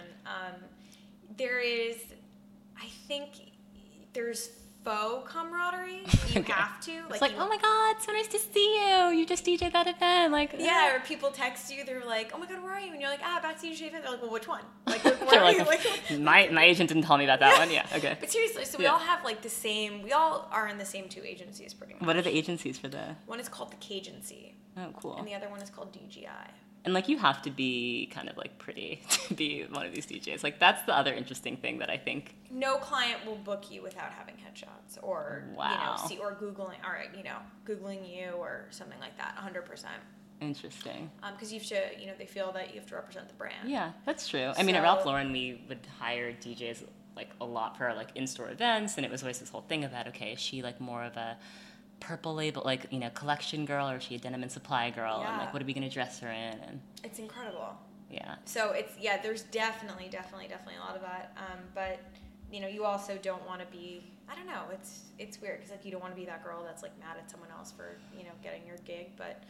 I think there's faux camaraderie. You have to. It's like, oh my God, so nice to see you. You just DJ'd that event. Like, yeah, or people text you. They're like, oh my God, where are you? And you're like, about to DJ event. They're like, well, which one? Like, where are you? My agent didn't tell me about that one. Yeah, okay. But seriously, so we all have like the same. We all are in the same 2 agencies, pretty much. What are the agencies for the? One is called the Cagency. Oh, cool. And the other one is called DGI. And, like, you have to be kind of, like, pretty to be one of these DJs. Like, that's the other interesting thing that I think. No client will book you without having headshots or, or Googling, or, Googling you or something like that, 100%. Interesting. Because you have to, they feel that you have to represent the brand. Yeah, that's true. I mean, at Ralph Lauren, we would hire DJs, like, a lot for, like, in-store events, and it was always this whole thing about, okay, is she, like, more of a purple label, like, collection girl, or is she a Denim and Supply girl? And, like, what are we going to dress her in? And it's incredible. Yeah. So it's, there's definitely a lot of that. But, you also don't want to be, I don't know, it's weird, because, like, you don't want to be that girl that's, like, mad at someone else for, getting your gig. But,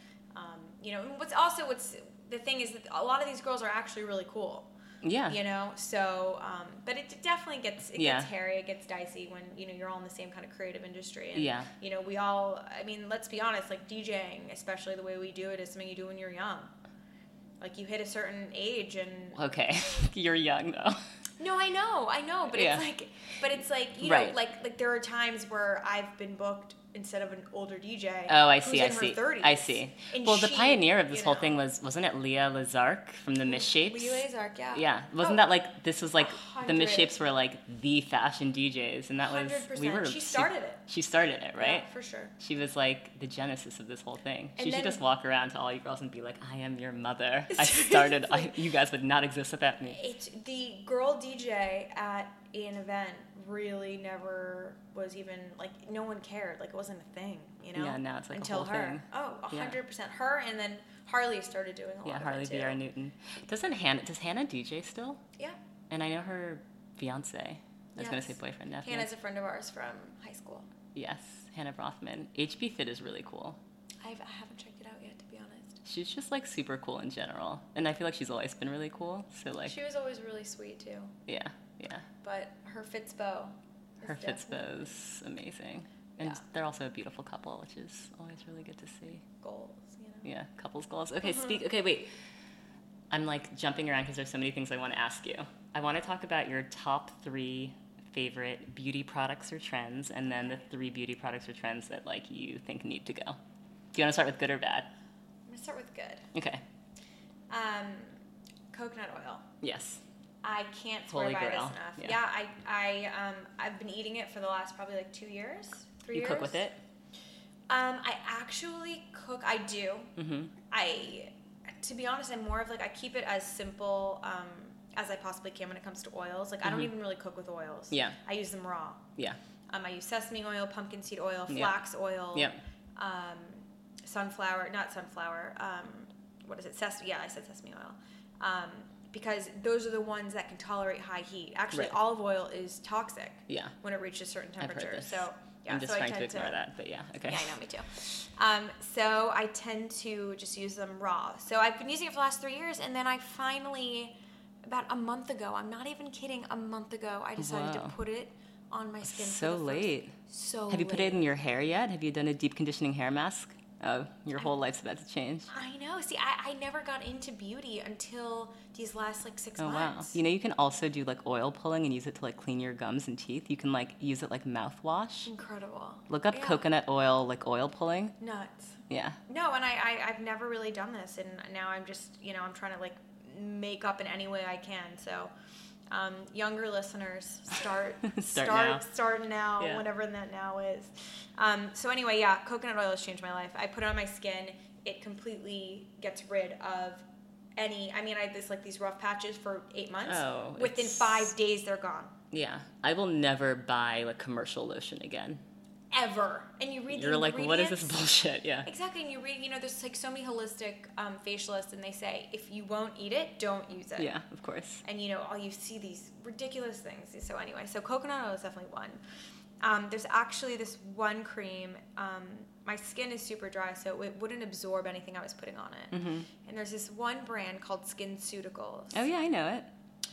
what's the thing is that a lot of these girls are actually really cool. Yeah. So, but it definitely gets hairy, it gets dicey when, you're all in the same kind of creative industry. And, we all, I mean, let's be honest, like, DJing, especially the way we do it, is something you do when you're young. Like, you hit a certain age and... Okay. You're young, though. No, I know, but it's like, like there are times where I've been booked instead of an older DJ. Oh, I see. Who's in her 30s. I see. Well, the pioneer of this whole thing wasn't it Leah Lazark from the Misshapes? Leah Lazark, yeah. Yeah, wasn't that like this was like 100. The Misshapes were like the fashion DJs, and that was 100%. She started it. She started it, right? Yeah, for sure. She was like the genesis of this whole thing. She should just walk around to all you girls and be like, "I am your mother. I started. You guys would not exist without me." It's the girl DJ at an event really never was even like, no one cared, like, it wasn't a thing, Yeah, now it's like until a whole her thing. 100%. Her, and then Harley started doing a lot of Harley it too. VR Newton. Does Hannah DJ still? Yeah. And I know her fiance. I was going to say boyfriend. Definitely. Hannah's a friend of ours from high school. Yes, Hannah Rothman. HB Fit is really cool. I haven't checked it out yet, to be honest. She's just like super cool in general, and I feel like she's always been really cool. So like, she was always really sweet too. Yeah. Yeah. But her Fitzbo. Her Fitzbo is amazing. And they're also a beautiful couple, which is always really good to see. Goals, you know? Yeah, couples goals. Okay, okay, wait. I'm like jumping around because there's so many things I want to ask you. I want to talk about your top 3 favorite beauty products or trends, and then the 3 beauty products or trends that like you think need to go. Do you want to start with good or bad? I'm going to start with good. Okay. Coconut oil. Yes. I can't swear by this enough. Yeah, I've been eating it for the last probably like 2 years, 3 years. You cook with it? I actually cook. I do. Mm-hmm. To be honest, I'm more of like I keep it as simple as I possibly can when it comes to oils. Like I don't even really cook with oils. Yeah. I use them raw. Yeah. I use sesame oil, pumpkin seed oil, flax oil. Yep. Sunflower, not sunflower. What is it? Sesame. Yeah, I said sesame oil. Because those are the ones that can tolerate high heat. Actually, olive oil is toxic. Yeah. When it reaches a certain temperature. I've heard this. So yeah, I'm just trying to ignore that, but yeah, okay. Yeah, I know, me too. So I tend to just use them raw. So I've been using it for the last 3 years, and then I finally, about a month ago, I'm not even kidding, a month ago, I decided to put it on my skin. So late. So Have you put it in your hair yet? Have you done a deep conditioning hair mask? Oh, your whole life's about to change. I know. See, I never got into beauty until these last like 6 months. Wow. You know, you can also do like oil pulling and use it to like clean your gums and teeth. You can like use it like mouthwash. Incredible. Look up coconut oil, like oil pulling. Nuts. Yeah. No, and I've never really done this, and now I'm just, I'm trying to like make up in any way I can. So, younger listeners, start now, whatever that now is. So anyway, coconut oil has changed my life. I put it on my skin. It completely gets rid of I had these rough patches for 8 months. Oh, within 5 days, they're gone. Yeah. I will never buy like commercial lotion again. Ever. And you read You're like, what is this bullshit? Yeah. Exactly. And you read, there's like so many holistic facialists, and they say, if you won't eat it, don't use it. Yeah, of course. And, all you see these ridiculous things. So anyway, coconut oil is definitely one. There's actually this one cream. My skin is super dry, so it wouldn't absorb anything I was putting on it. Mm-hmm. And there's this one brand called SkinCeuticals. Oh, yeah, I know it.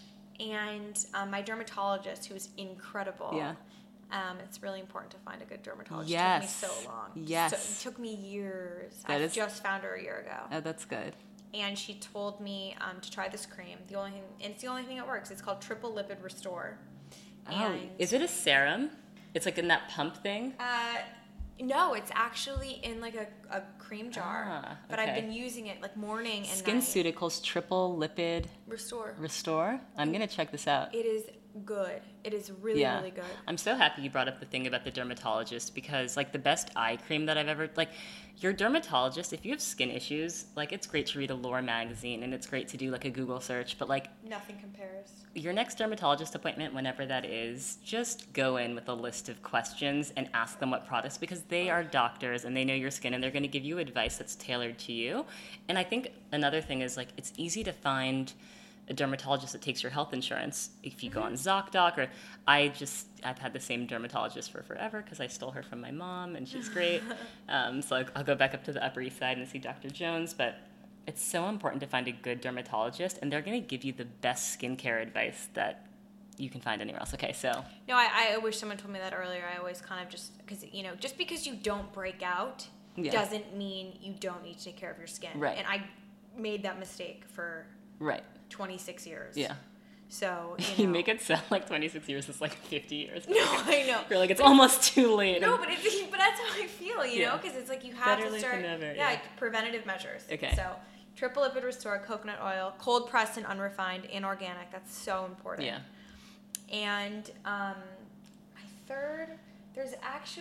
And my dermatologist, who is incredible. Yeah. It's really important to find a good dermatologist. Yes. It took me so long. Yes. It took me years. I just found her a year ago. Oh, that's good. And she told me to try this cream. It's the only thing that works. It's called Triple Lipid Restore. Is it a serum? It's like in that pump thing? No, it's actually in like a cream jar. Okay. But I've been using it like morning and night. SkinCeuticals Triple Lipid Restore. I'm going to check this out. It is good. It is really, really good. I'm so happy you brought up the thing about the dermatologist, because like the best eye cream that I've ever, like your dermatologist, if you have skin issues, like it's great to read Allure magazine and it's great to do like a Google search, but like nothing compares. Your next dermatologist appointment, whenever that is, just go in with a list of questions and ask them what products, because they are doctors and they know your skin and they're going to give you advice that's tailored to you. And I think another thing is like it's easy to find a dermatologist that takes your health insurance if you go on ZocDoc, or I've had the same dermatologist for forever because I stole her from my mom and she's great. So I'll go back up to the Upper East Side and see Dr. Jones, but it's so important to find a good dermatologist, and they're going to give you the best skincare advice that you can find anywhere else. Okay, so. No, I wish someone told me that earlier. I always kind of just because you don't break out doesn't mean you don't need to take care of your skin. Right. And I made that mistake for 26 years. Yeah. So, you make it sound like 26 years is like 50 years. No, I know. You're like, it's almost too late. No, but that's how I feel, you know, because it's like you have Better to start. Late than never, preventative measures. Okay. So, Triple Lipid Restore, coconut oil, cold pressed and unrefined, inorganic. That's so important. Yeah. And my third, there's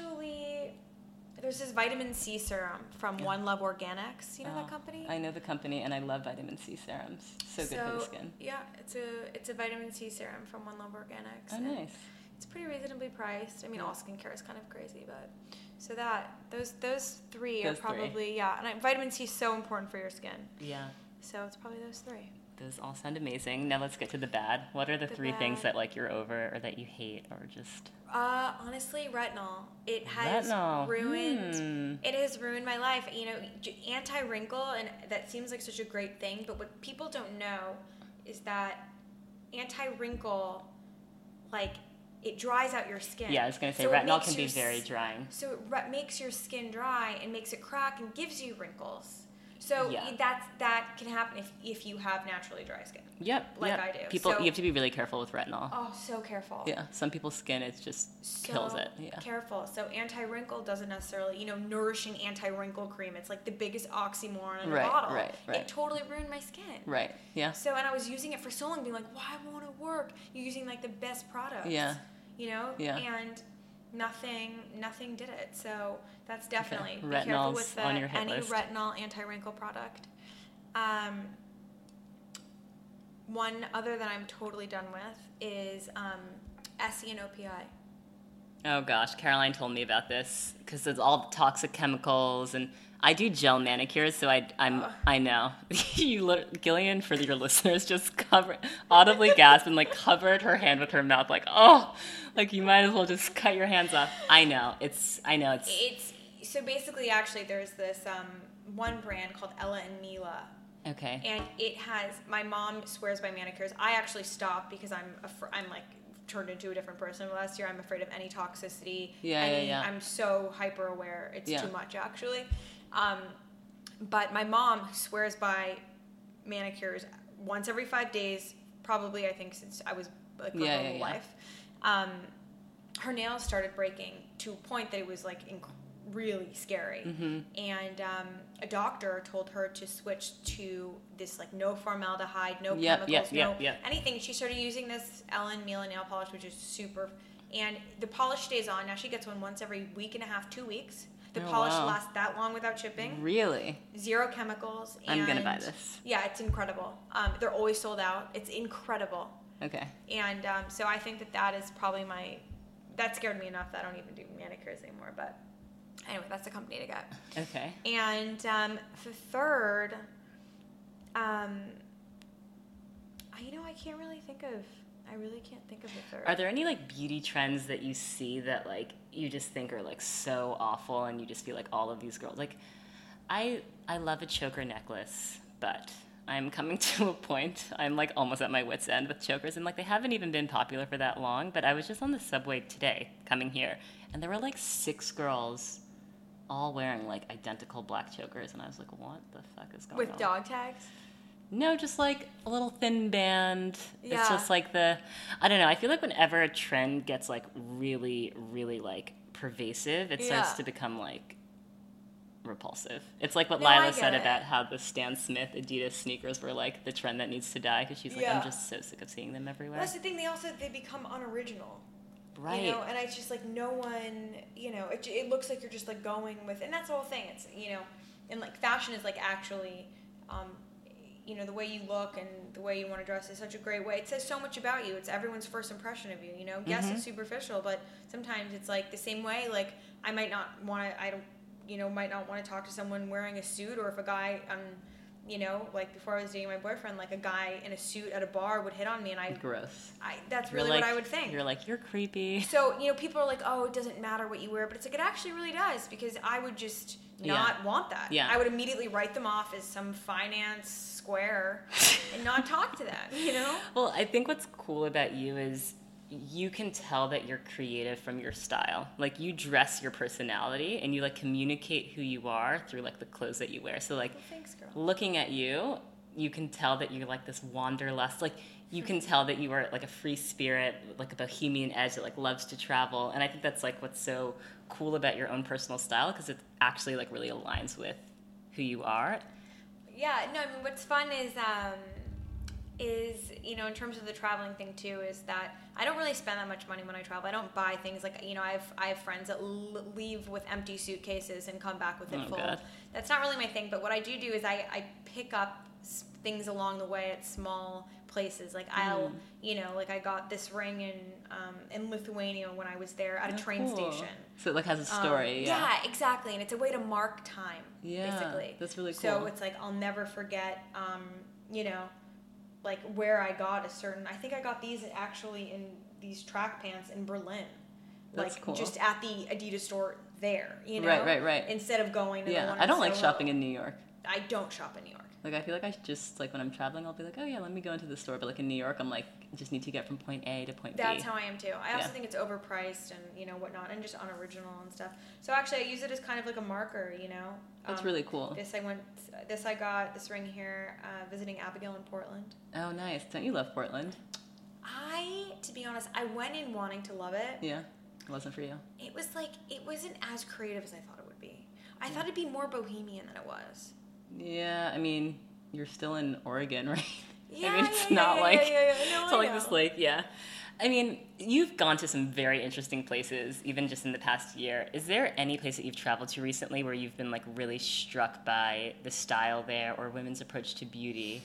this vitamin C serum from One Love Organics. You know that company? I know the company, and I love vitamin C serums. So good for the skin. Yeah, it's a vitamin C serum from One Love Organics. Oh, nice. It's pretty reasonably priced. I mean, all skincare is kind of crazy, but so those three are probably and vitamin C is so important for your skin. Yeah. So it's probably those three. Those all sound amazing. Now let's get to the bad. What are the three things that like you're over or that you hate or just? Honestly, retinol. It has ruined. It has ruined my life. You know, anti-wrinkle, and that seems like such a great thing. But what people don't know is that anti-wrinkle like, it dries out your skin. Yeah, I was going to say, retinol can be very drying. So it makes your skin dry and makes it crack and gives you wrinkles. So that can happen if you have naturally dry skin. Yep. I do. You have to be really careful with retinol. Oh, so careful. Yeah. Some people's skin, it just kills it. Yeah. Careful. So anti-wrinkle doesn't necessarily, nourishing anti-wrinkle cream. It's like the biggest oxymoron in a bottle. Right. It totally ruined my skin. Right. Yeah. So, and I was using it for so long, being like, why won't it work? You're using like the best product. Yeah. Yeah. And nothing did it. So that's definitely be careful with on your hit any list. retinol anti-wrinkle product. One other that I'm totally done with is SENOPI. Oh gosh, Caroline told me about this because it's all toxic chemicals, and I do gel manicures, so I know. Gillian, for your listeners, just audibly gasped and like covered her hand with her mouth, like, oh, like you might as well just cut your hands off. I know it's. So basically, actually, there's this one brand called Ella and Mila. Okay. And it has, my mom swears by manicures. I actually stopped because I'm like turned into a different person last year. I'm afraid of any toxicity. Yeah. I'm so hyper aware. It's too much, actually. But my mom swears by manicures once every 5 days, probably, I think, since I was like her whole life. Her nails started breaking to a point that it was like really scary. Mm-hmm. And a doctor told her to switch to this like no formaldehyde, no chemicals, anything. She started using this Ellen Mila nail polish, which is super. And the polish stays on. Now she gets one once every week and a half, 2 weeks. The polish lasts that long without chipping. Really? 0 chemicals. I'm going to buy this. Yeah, it's incredible. They're always sold out. It's incredible. Okay. And so I think that is probably that scared me enough that I don't even do manicures anymore. But anyway, that's the company to get. Okay. And for third, I really can't think of the third. Are there any like beauty trends that you see that like you just think are like so awful and you just feel like all of these girls, like I love a choker necklace, but I'm coming to a point, I'm like almost at my wit's end with chokers, and like they haven't even been popular for that long, but I was just on the subway today coming here and there were like 6 girls all wearing like identical black chokers, and I was like, what the fuck is going on? With dog tags? No, just like a little thin band. Yeah. It's just like I don't know, I feel like whenever a trend gets like really, really like pervasive, it starts to become like repulsive. It's like what Lila said about how the Stan Smith Adidas sneakers were like the trend that needs to die, because she's like, I'm just so sick of seeing them everywhere. That's the thing, they become unoriginal. Right. And it's just like no one, it looks like you're just like going with, and that's the whole thing. It's, and like fashion is like actually, the way you look and the way you want to dress is such a great way. It says so much about you. It's everyone's first impression of you, Yes, it's superficial, but sometimes it's like the same way. Like I might not want to talk to someone wearing a suit, or if a guy, like before I was dating my boyfriend, like a guy in a suit at a bar would hit on me, and gross. That's really what I would think. You're like, you're creepy. So, people are like, oh, it doesn't matter what you wear, but it's like, it actually really does, because I would just not want that. Yeah. I would immediately write them off as some finance square and not talk to them, Well, I think what's cool about you is you can tell that you're creative from your style. Like, you dress your personality and you like communicate who you are through like the clothes that you wear. So like, thanks, girl. Looking at you, you can tell that you're like this wanderlust. Like, you can tell that you are like a free spirit, like a bohemian edge that like loves to travel. And I think that's like what's so cool about your own personal style, because it actually like really aligns with who you are. Yeah, no, I mean, what's fun is in terms of the traveling thing too, is that I don't really spend that much money when I travel. I don't buy things like, I have friends that leave with empty suitcases and come back with it full. God. That's not really my thing, but what I do is I pick up things along the way at small places. Like I'll, like I got this ring in Lithuania when I was there at a train station. So it like has a story. Yeah, exactly. And it's a way to mark time, basically. That's really cool. So it's like, I'll never forget, like where I got I think I got these actually in these track pants in Berlin. That's like cool. Just at the Adidas store there, Right. Instead of going to the one I don't like shopping in New York. I don't shop in New York. Like, I feel like I just, like, when I'm traveling, I'll be like, oh, yeah, let me go into the store. But, like, in New York, I'm like, just need to get from point A to point B. That's how I am, too. I also think it's overpriced and, you know, whatnot, and just unoriginal and stuff. So, actually, I use it as kind of like a marker, you know. That's really cool. I got this ring here, visiting Abigail in Portland. Oh, nice. Don't you love Portland? To be honest, I went in wanting to love it. Yeah. It wasn't for you? It was like, it wasn't as creative as I thought it would be. I thought it'd be more bohemian than it was. Yeah, I mean, you're still in Oregon, right? Yeah, I mean, it's not like this, like, yeah. I mean, you've gone to some very interesting places, even just in the past year. Is there any place that you've traveled to recently where you've been, like, really struck by the style there or women's approach to beauty?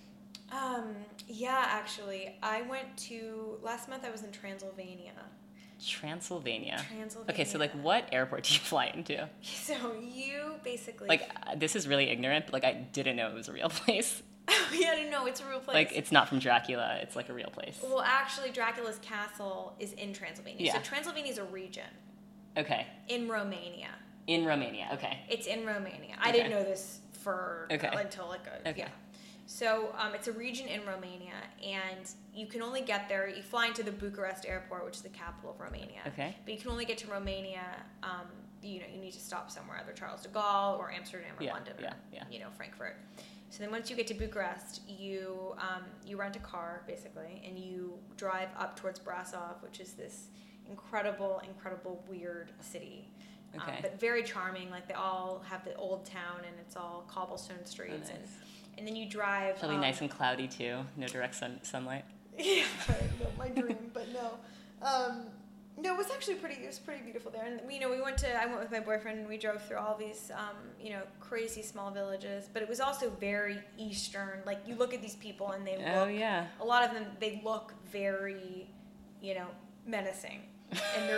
Yeah, actually. Last month I was in Transylvania. Transylvania. Okay, so, like, what airport do you fly into? So you basically... Like, this is really ignorant, but, like, I didn't know it was a real place. Yeah, no, it's a real place. Like, it's not from Dracula. It's, like, a real place. Well, actually, Dracula's castle is in Transylvania. Yeah. So Transylvania is a region. Okay. In Romania. In Romania, okay. It's in Romania. I didn't know this until, like, yeah. So it's a region in Romania, and you can only get there. You fly into the Bucharest airport, which is the capital of Romania. Okay. But you can only get to Romania. You need to stop somewhere, either Charles de Gaulle or Amsterdam or London or Frankfurt. So then once you get to Bucharest, you rent a car basically, and you drive up towards Brasov, which is this incredible weird city. Okay. But very charming. Like, they all have the old town, and it's all cobblestone streets. Oh, nice. And then you drive... Probably nice and cloudy, too. No direct sunlight. Yeah, my dream, but no. No, it was actually pretty beautiful there. And, I went with my boyfriend, and we drove through all these, crazy small villages. But it was also very Eastern. Like, you look at these people, and they look... Oh, yeah. A lot of them, they look very, menacing. And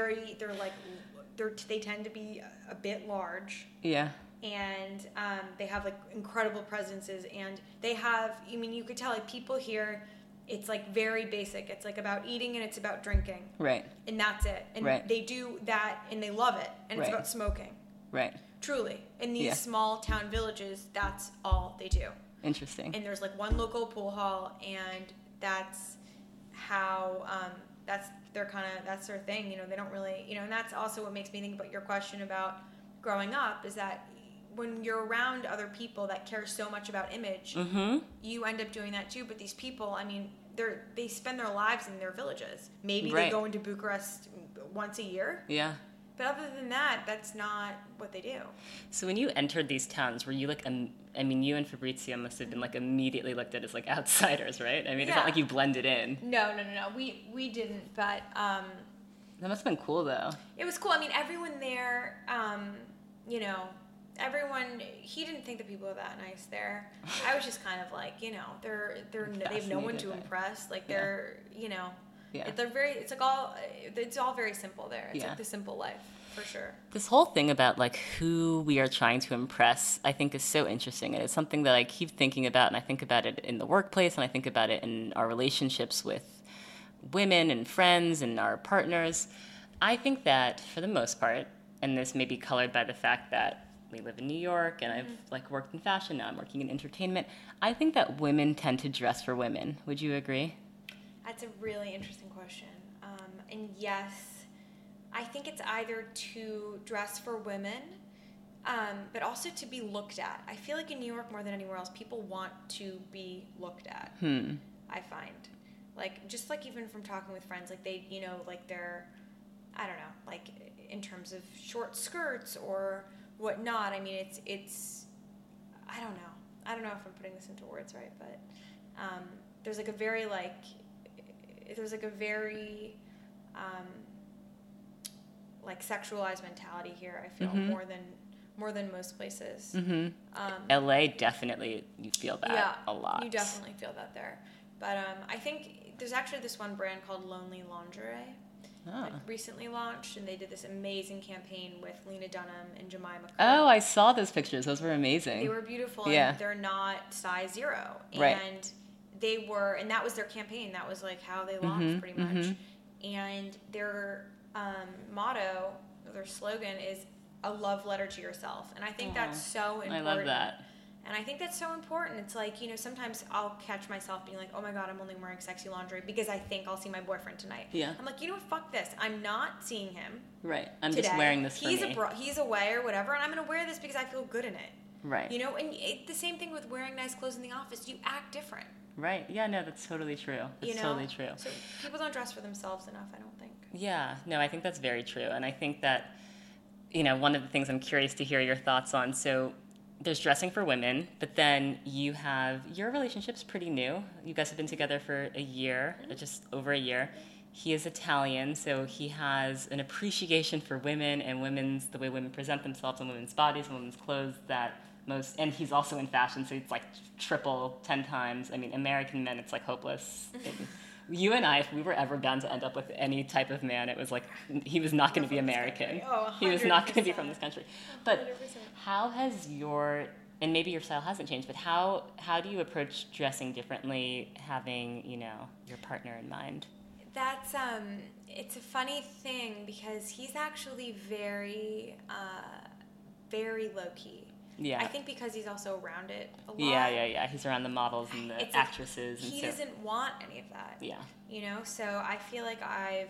they tend to be a bit large. Yeah. And they have, like, incredible presences, and they have, you could tell, like, people here, it's, like, very basic. It's, like, about eating and it's about drinking. Right. And that's it. And they do that, and they love it. And it's about smoking. Right. Truly. In these small town villages, that's all they do. Interesting. And there's, like, one local pool hall, and that's how, that's their thing. They don't really, and that's also what makes me think about your question about growing up, is that when you're around other people that care so much about image, you end up doing that too. But these people, they spend their lives in their villages. Maybe they go into Bucharest once a year. Yeah. But other than that, that's not what they do. So when you entered these towns, were you like, you and Fabrizio must have been like immediately looked at as like outsiders, right? It's not like you blended in. No. We didn't, but... that must have been cool, though. It was cool. Everyone there, everyone, he didn't think that people were that nice there. I was just kind of like, they have no one to impress. Like, they're, they're very, it's all very simple there. It's like the simple life, for sure. This whole thing about, like, who we are trying to impress, I think is so interesting. And it's something that I keep thinking about, and I think about it in the workplace, and I think about it in our relationships with women and friends and our partners. I think that, for the most part, and this may be colored by the fact that we live in New York, and I've like worked in fashion, now I'm working in entertainment, I think that women tend to dress for women. Would you agree? That's a really interesting question. And yes, I think it's either to dress for women, but also to be looked at. I feel like in New York, more than anywhere else, people want to be looked at. I find. Like, just like even from talking with friends, like they, like they're, I don't know, like in terms of short skirts or whatnot. It's, I don't know if I'm putting this into words right, but there's like a very sexualized mentality here. I feel more than most places. LA, definitely you feel that a lot. You definitely feel that there. But I think there's actually this one brand called Lonely Lingerie that recently launched, and they did this amazing campaign with Lena Dunham and Jemima Kirk. Oh, I saw those pictures. Those were amazing. They were beautiful, and they're not size 0. And they were, and that was their campaign. That was like how they launched pretty much. And their motto, their slogan is a love letter to yourself. And I think that's so important. I love that. And I think that's so important. It's like, you know, sometimes I'll catch myself being like, oh my God, I'm only wearing sexy laundry because I think I'll see my boyfriend tonight. Yeah. I'm like, you know what, fuck this. I'm not seeing him. Right. I'm today. Just wearing this for he's me. He's away or whatever, and I'm going to wear this because I feel good in it. Right. You know, and the same thing with wearing nice clothes in the office. You act different. Right. Yeah, no, that's totally true. That's totally true. So people don't dress for themselves enough, I don't think. Yeah. No, I think that's very true. And I think that, you know, one of the things I'm curious to hear your thoughts on, so there's dressing for women, but then your relationship's pretty new. You guys have been together for a year, just over a year. He is Italian, so he has an appreciation for women and the way women present themselves in women's bodies and women's clothes and he's also in fashion, so it's like triple, 10 times. I mean, American men, it's like hopeless. You and I, if we were ever bound to end up with any type of man, it was like he was not going to be American. He was not going to be from this country. But 100%. How has and maybe your style hasn't changed, but how do you approach dressing differently, having, you know, your partner in mind? That's it's a funny thing because he's actually very very low key. Yeah. I think because he's also around it a lot. Yeah. He's around the models and the actresses. He doesn't want any of that. Yeah. You know, so I feel like I've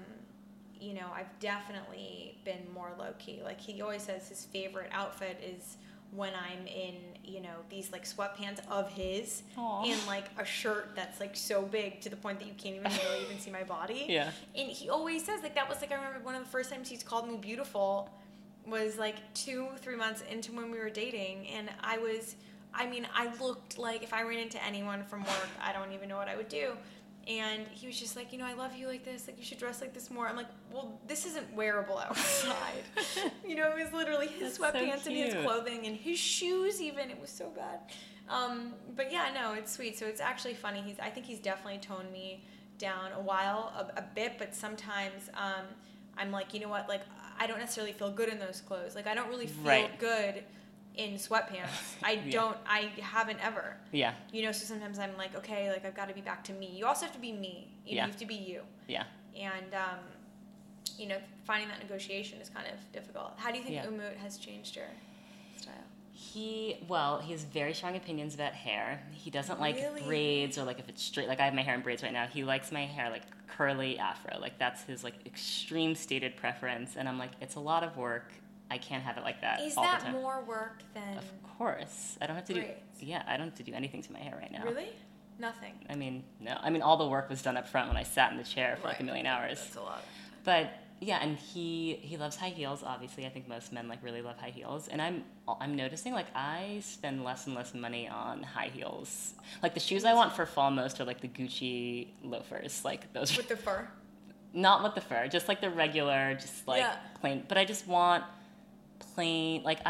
definitely been more low key. Like he always says his favorite outfit is when I'm in, you know, these like sweatpants of his. Aww. And like a shirt that's like so big to the point that you can't really even see my body. Yeah. And he always says like that was like I remember one of the first times he's called me beautiful was like 2-3 months into when we were dating, and I looked like if I ran into anyone from work, I don't even know what I would do. And he was just like, you know, I love you like this, like you should dress like this more. I'm like, well, this isn't wearable outside. You know, it was literally his sweatpants and his clothing and his shoes even. It was so bad. But yeah, no, it's sweet. So it's actually funny. I think he's definitely toned me down a bit, but sometimes I'm like, you know what, like I don't necessarily feel good in those clothes. Like I don't really feel good in sweatpants. I haven't ever. Yeah. You know, so sometimes I'm like, okay, like I've got to be back to me. You also have to be me. You have to be you. Yeah. And, you know, finding that negotiation is kind of difficult. How do you think Umut has changed your style? He has very strong opinions about hair. He doesn't like braids or like if it's straight. Like I have my hair in braids right now. He likes my hair like curly afro. Like that's his like extreme stated preference. And I'm like, it's a lot of work. I can't have it like that. Is all that the time. More work than? Of course, I don't have to braids. I don't have to do anything to my hair right now. Really? Nothing. I mean, no. I mean, all the work was done up front when I sat in the chair for like a million hours. That's a lot. But yeah, and he loves high heels. Obviously, I think most men like really love high heels, and I'm noticing like I spend less and less money on high heels. Like the shoes I want for fall most are like the Gucci loafers, like those. With the fur. Not with the fur, just like the regular, just like plain. But I just want plain. Like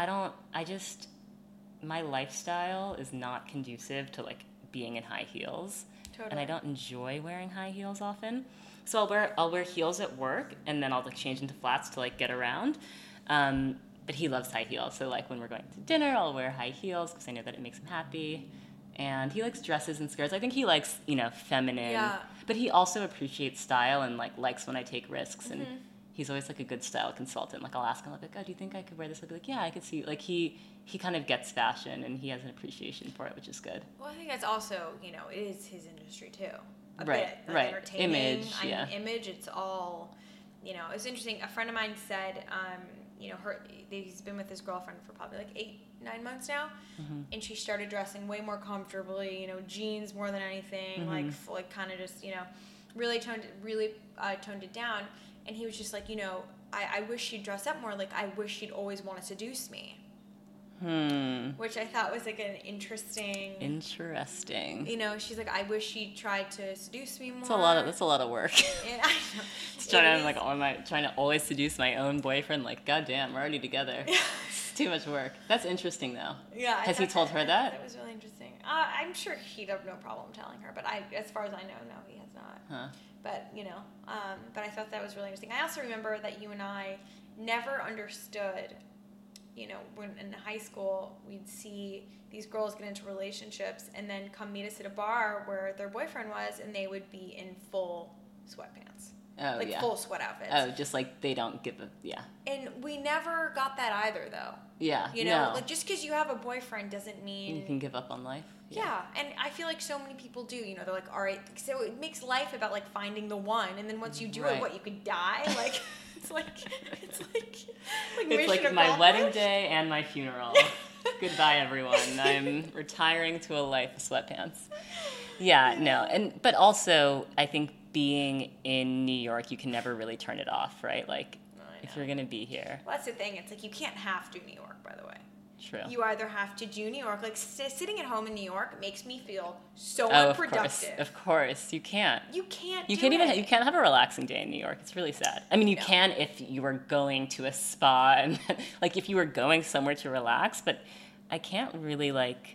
my lifestyle is not conducive to like being in high heels. Totally. And I don't enjoy wearing high heels often. So I'll wear heels at work, and then I'll like change into flats to like get around. But he loves high heels, so like when we're going to dinner, I'll wear high heels because I know that it makes him happy. And he likes dresses and skirts. I think he likes, you know, feminine. Yeah. But he also appreciates style and like likes when I take risks. And he's always like a good style consultant. Like I'll ask him like, oh, do you think I could wear this? I'll be like, yeah, I could see. Like he kind of gets fashion and he has an appreciation for it, which is good. Well, I think that's also, you know, it is his industry too. A bit. Like entertaining. Image, it's all, you know, it's interesting. A friend of mine said, you know, he's been with his girlfriend for probably like 8-9 months now, and she started dressing way more comfortably, you know, jeans more than anything, like kind of just, you know, really toned it down. And he was just like, you know, I wish she'd dress up more. Like, I wish she'd always want to seduce me. Which I thought was like an interesting. You know, she's like, I wish she tried to seduce me more. That's a lot of work. And I know. Am I trying to always seduce my own boyfriend? Like, goddamn, we're already together. It's too much work. That's interesting, though. Yeah. Has he told her that? That was really interesting. I'm sure he'd have no problem telling her, but as far as I know, no, he has not. Huh. But, you know, but I thought that was really interesting. I also remember that you and I never understood, you know, when in high school, we'd see these girls get into relationships and then come meet us at a bar where their boyfriend was, and they would be in full sweatpants. full sweat outfits. Oh, just like they don't give a, And we never got that either, though. Yeah, you know, like just because you have a boyfriend doesn't mean you can give up on life. Yeah, and I feel like so many people do. You know, they're like, all right, so it makes life about like finding the one, and then once you do it, what, you could die? Like, it's like my wedding day and my funeral. Goodbye, everyone. I'm retiring to a life of sweatpants. Yeah, no, but also I think being in New York, you can never really turn it off, right? Like, if you're gonna be here. Well, that's the thing. It's like you can't have to New York, by the way. True. You either have to do New York. Like sitting at home in New York makes me feel so unproductive. Of course, you can't. You can't. You can't have a relaxing day in New York. It's really sad. I mean, you can if you were going to a spa and like if you were going somewhere to relax. But I can't really like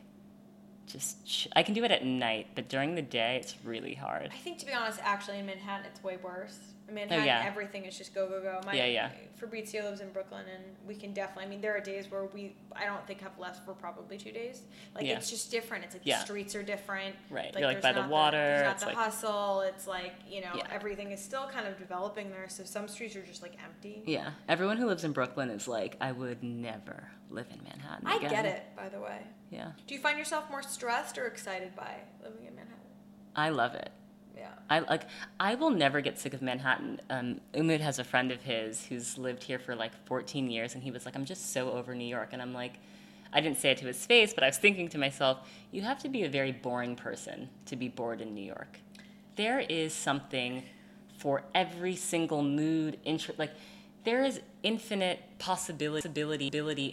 I can do it at night, but during the day it's really hard. I think, to be honest, actually in Manhattan it's way worse. In Manhattan, everything is just go, go, go. Fabrizio lives in Brooklyn, and we can definitely, I mean, there are days where I don't think have left for probably 2 days. Like, it's just different. It's like the streets are different. Right. Like, you're like by the water. There's not the hustle. It's like, you know, everything is still kind of developing there, so some streets are just like empty. Yeah. Everyone who lives in Brooklyn is like, I would never live in Manhattan again. I get it, by the way. Yeah. Do you find yourself more stressed or excited by living in Manhattan? I love it. Yeah. I will never get sick of Manhattan. Umud has a friend of his who's lived here for like 14 years, and he was like, I'm just so over New York. And I'm like, I didn't say it to his face, but I was thinking to myself, you have to be a very boring person to be bored in New York. There is something for every single mood, like there is infinite possibility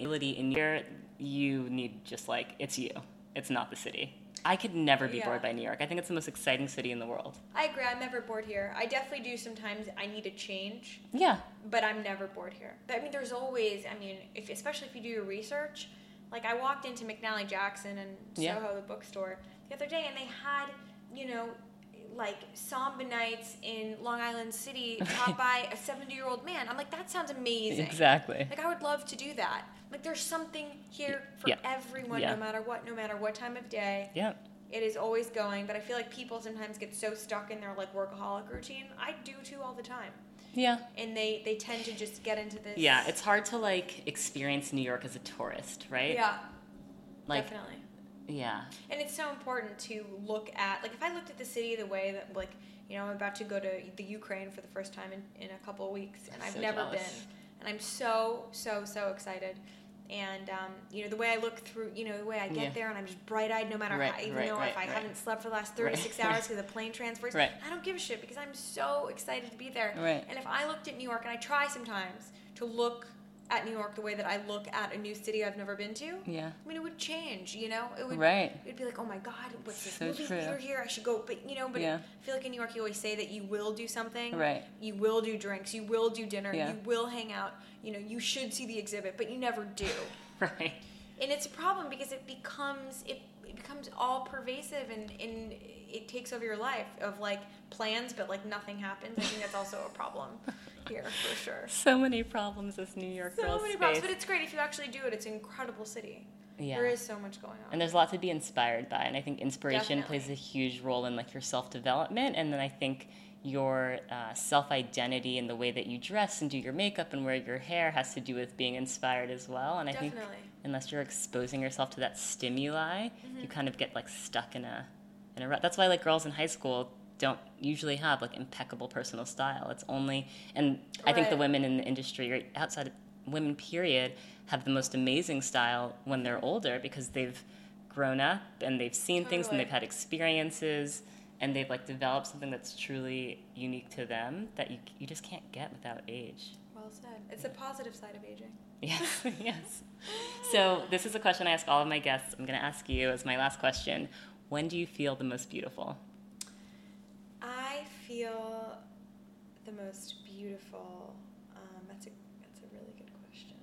in here. You need just like, it's you. It's not the city. I could never be bored by New York. I think it's the most exciting city in the world. I agree. I'm never bored here. I definitely do sometimes. I need a change. Yeah. But I'm never bored here. I mean, there's always, especially if you do your research. Like, I walked into McNally Jackson and Soho, the bookstore, the other day, and they had, you know, like Samba nights in Long Island City taught by a 70-year-old man. I'm like, that sounds amazing. Exactly. Like, I would love to do that. Like, there's something here for everyone, no matter what time of day. Yeah. It is always going, but I feel like people sometimes get so stuck in their, like, workaholic routine. I do, too, all the time. Yeah. And they tend to just get into this. Yeah, it's hard to, like, experience New York as a tourist, right? Yeah, like, definitely. Yeah. And it's so important to look at, like, if I looked at the city the way that, like, you know, I'm about to go to the Ukraine for the first time in a couple of weeks, and I've never been. And I'm so excited. And, you know, the way I look through, you know, the way I get there, and I'm just bright-eyed no matter how, even though if I haven't slept for the last 36 hours because the plane transfers, I don't give a shit because I'm so excited to be there. Right. And if I looked at New York, and I try sometimes to look at New York the way that I look at a new city I've never been to, I mean, it would change, you know? It would, it'd be like, oh my God, what's this movie theater here? I should go, but, you know, I feel like in New York you always say that you will do something. Right. You will do drinks, you will do dinner, you will hang out, you know, you should see the exhibit, but you never do. Right. And it's a problem because it becomes all pervasive and it takes over your life of like plans, but like nothing happens. I think that's also a problem here for sure. So many problems this New York girl space. Problems, but it's great if you actually do it. It's an incredible city. Yeah. There is so much going on. And there's a lot to be inspired by, and I think inspiration plays a huge role in like your self-development, and then I think your self-identity and the way that you dress and do your makeup and wear your hair has to do with being inspired as well. And I think unless you're exposing yourself to that stimuli, you kind of get like stuck in a rut. That's why like girls in high school don't usually have like impeccable personal style. It's only, and I think the women in the industry, or outside of women period, have the most amazing style when they're older because they've grown up and they've seen things and they've had experiences. And they've like developed something that's truly unique to them that you just can't get without age. Well said. It's a positive side of aging. Yes, yes. So this is a question I ask all of my guests. I'm going to ask you as my last question. When do you feel the most beautiful? I feel the most beautiful. That's a really good question.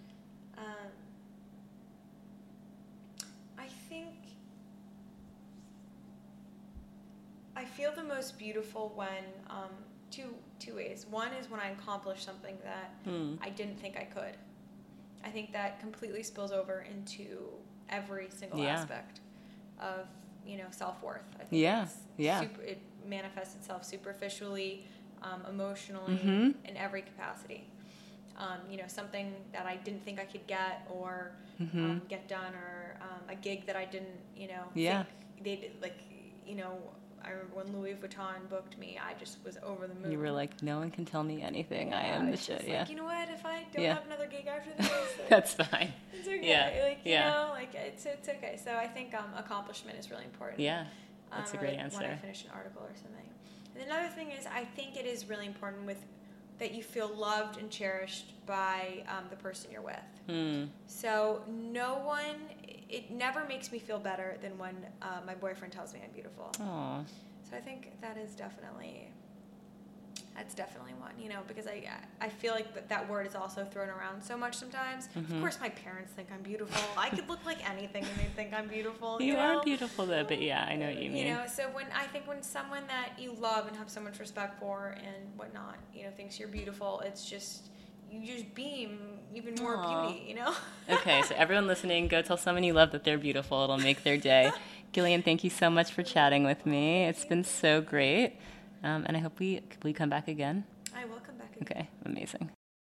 I feel the most beautiful when two ways. One is when I accomplish something that I didn't think I could. I think that completely spills over into every single aspect of, you know, self-worth. I think it manifests itself superficially emotionally, in every capacity. Something that I didn't think I could get or get done, or a gig that I didn't, think they did, I remember when Louis Vuitton booked me, I just was over the moon. You were like, no one can tell me anything. I am the shit. Like, you know what? If I don't have another gig after this, that's fine. It's okay. It's okay. So I think accomplishment is really important. Yeah, that's a great answer. When I finish an article or something. And another thing is, I think it is really important that you feel loved and cherished by the person you're with. So it never makes me feel better than when my boyfriend tells me I'm beautiful. Aww. So I think that's definitely one, because I feel like that word is also thrown around so much sometimes. Of course, my parents think I'm beautiful. I could look like anything and they think I'm beautiful. You are beautiful though, but yeah, I know what you mean. So when someone that you love and have so much respect for and whatnot, thinks you're beautiful, it's just, you just beam even more beauty, Okay, so everyone listening, go tell someone you love that they're beautiful. It'll make their day. Gillian, thank you so much for chatting with me. It's been so great. And I hope will you come back again? I will come back again. Okay, amazing.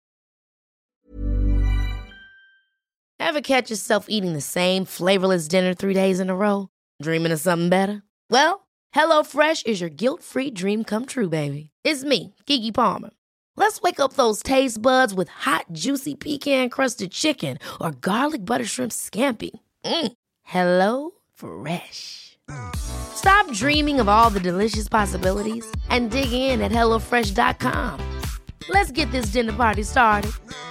Ever catch yourself eating the same flavorless dinner 3 days in a row? Dreaming of something better? Well, HelloFresh is your guilt-free dream come true, baby. It's me, Keke Palmer. Let's wake up those taste buds with hot, juicy pecan-crusted chicken or garlic butter shrimp scampi. Hello Fresh. Stop dreaming of all the delicious possibilities and dig in at HelloFresh.com. Let's get this dinner party started.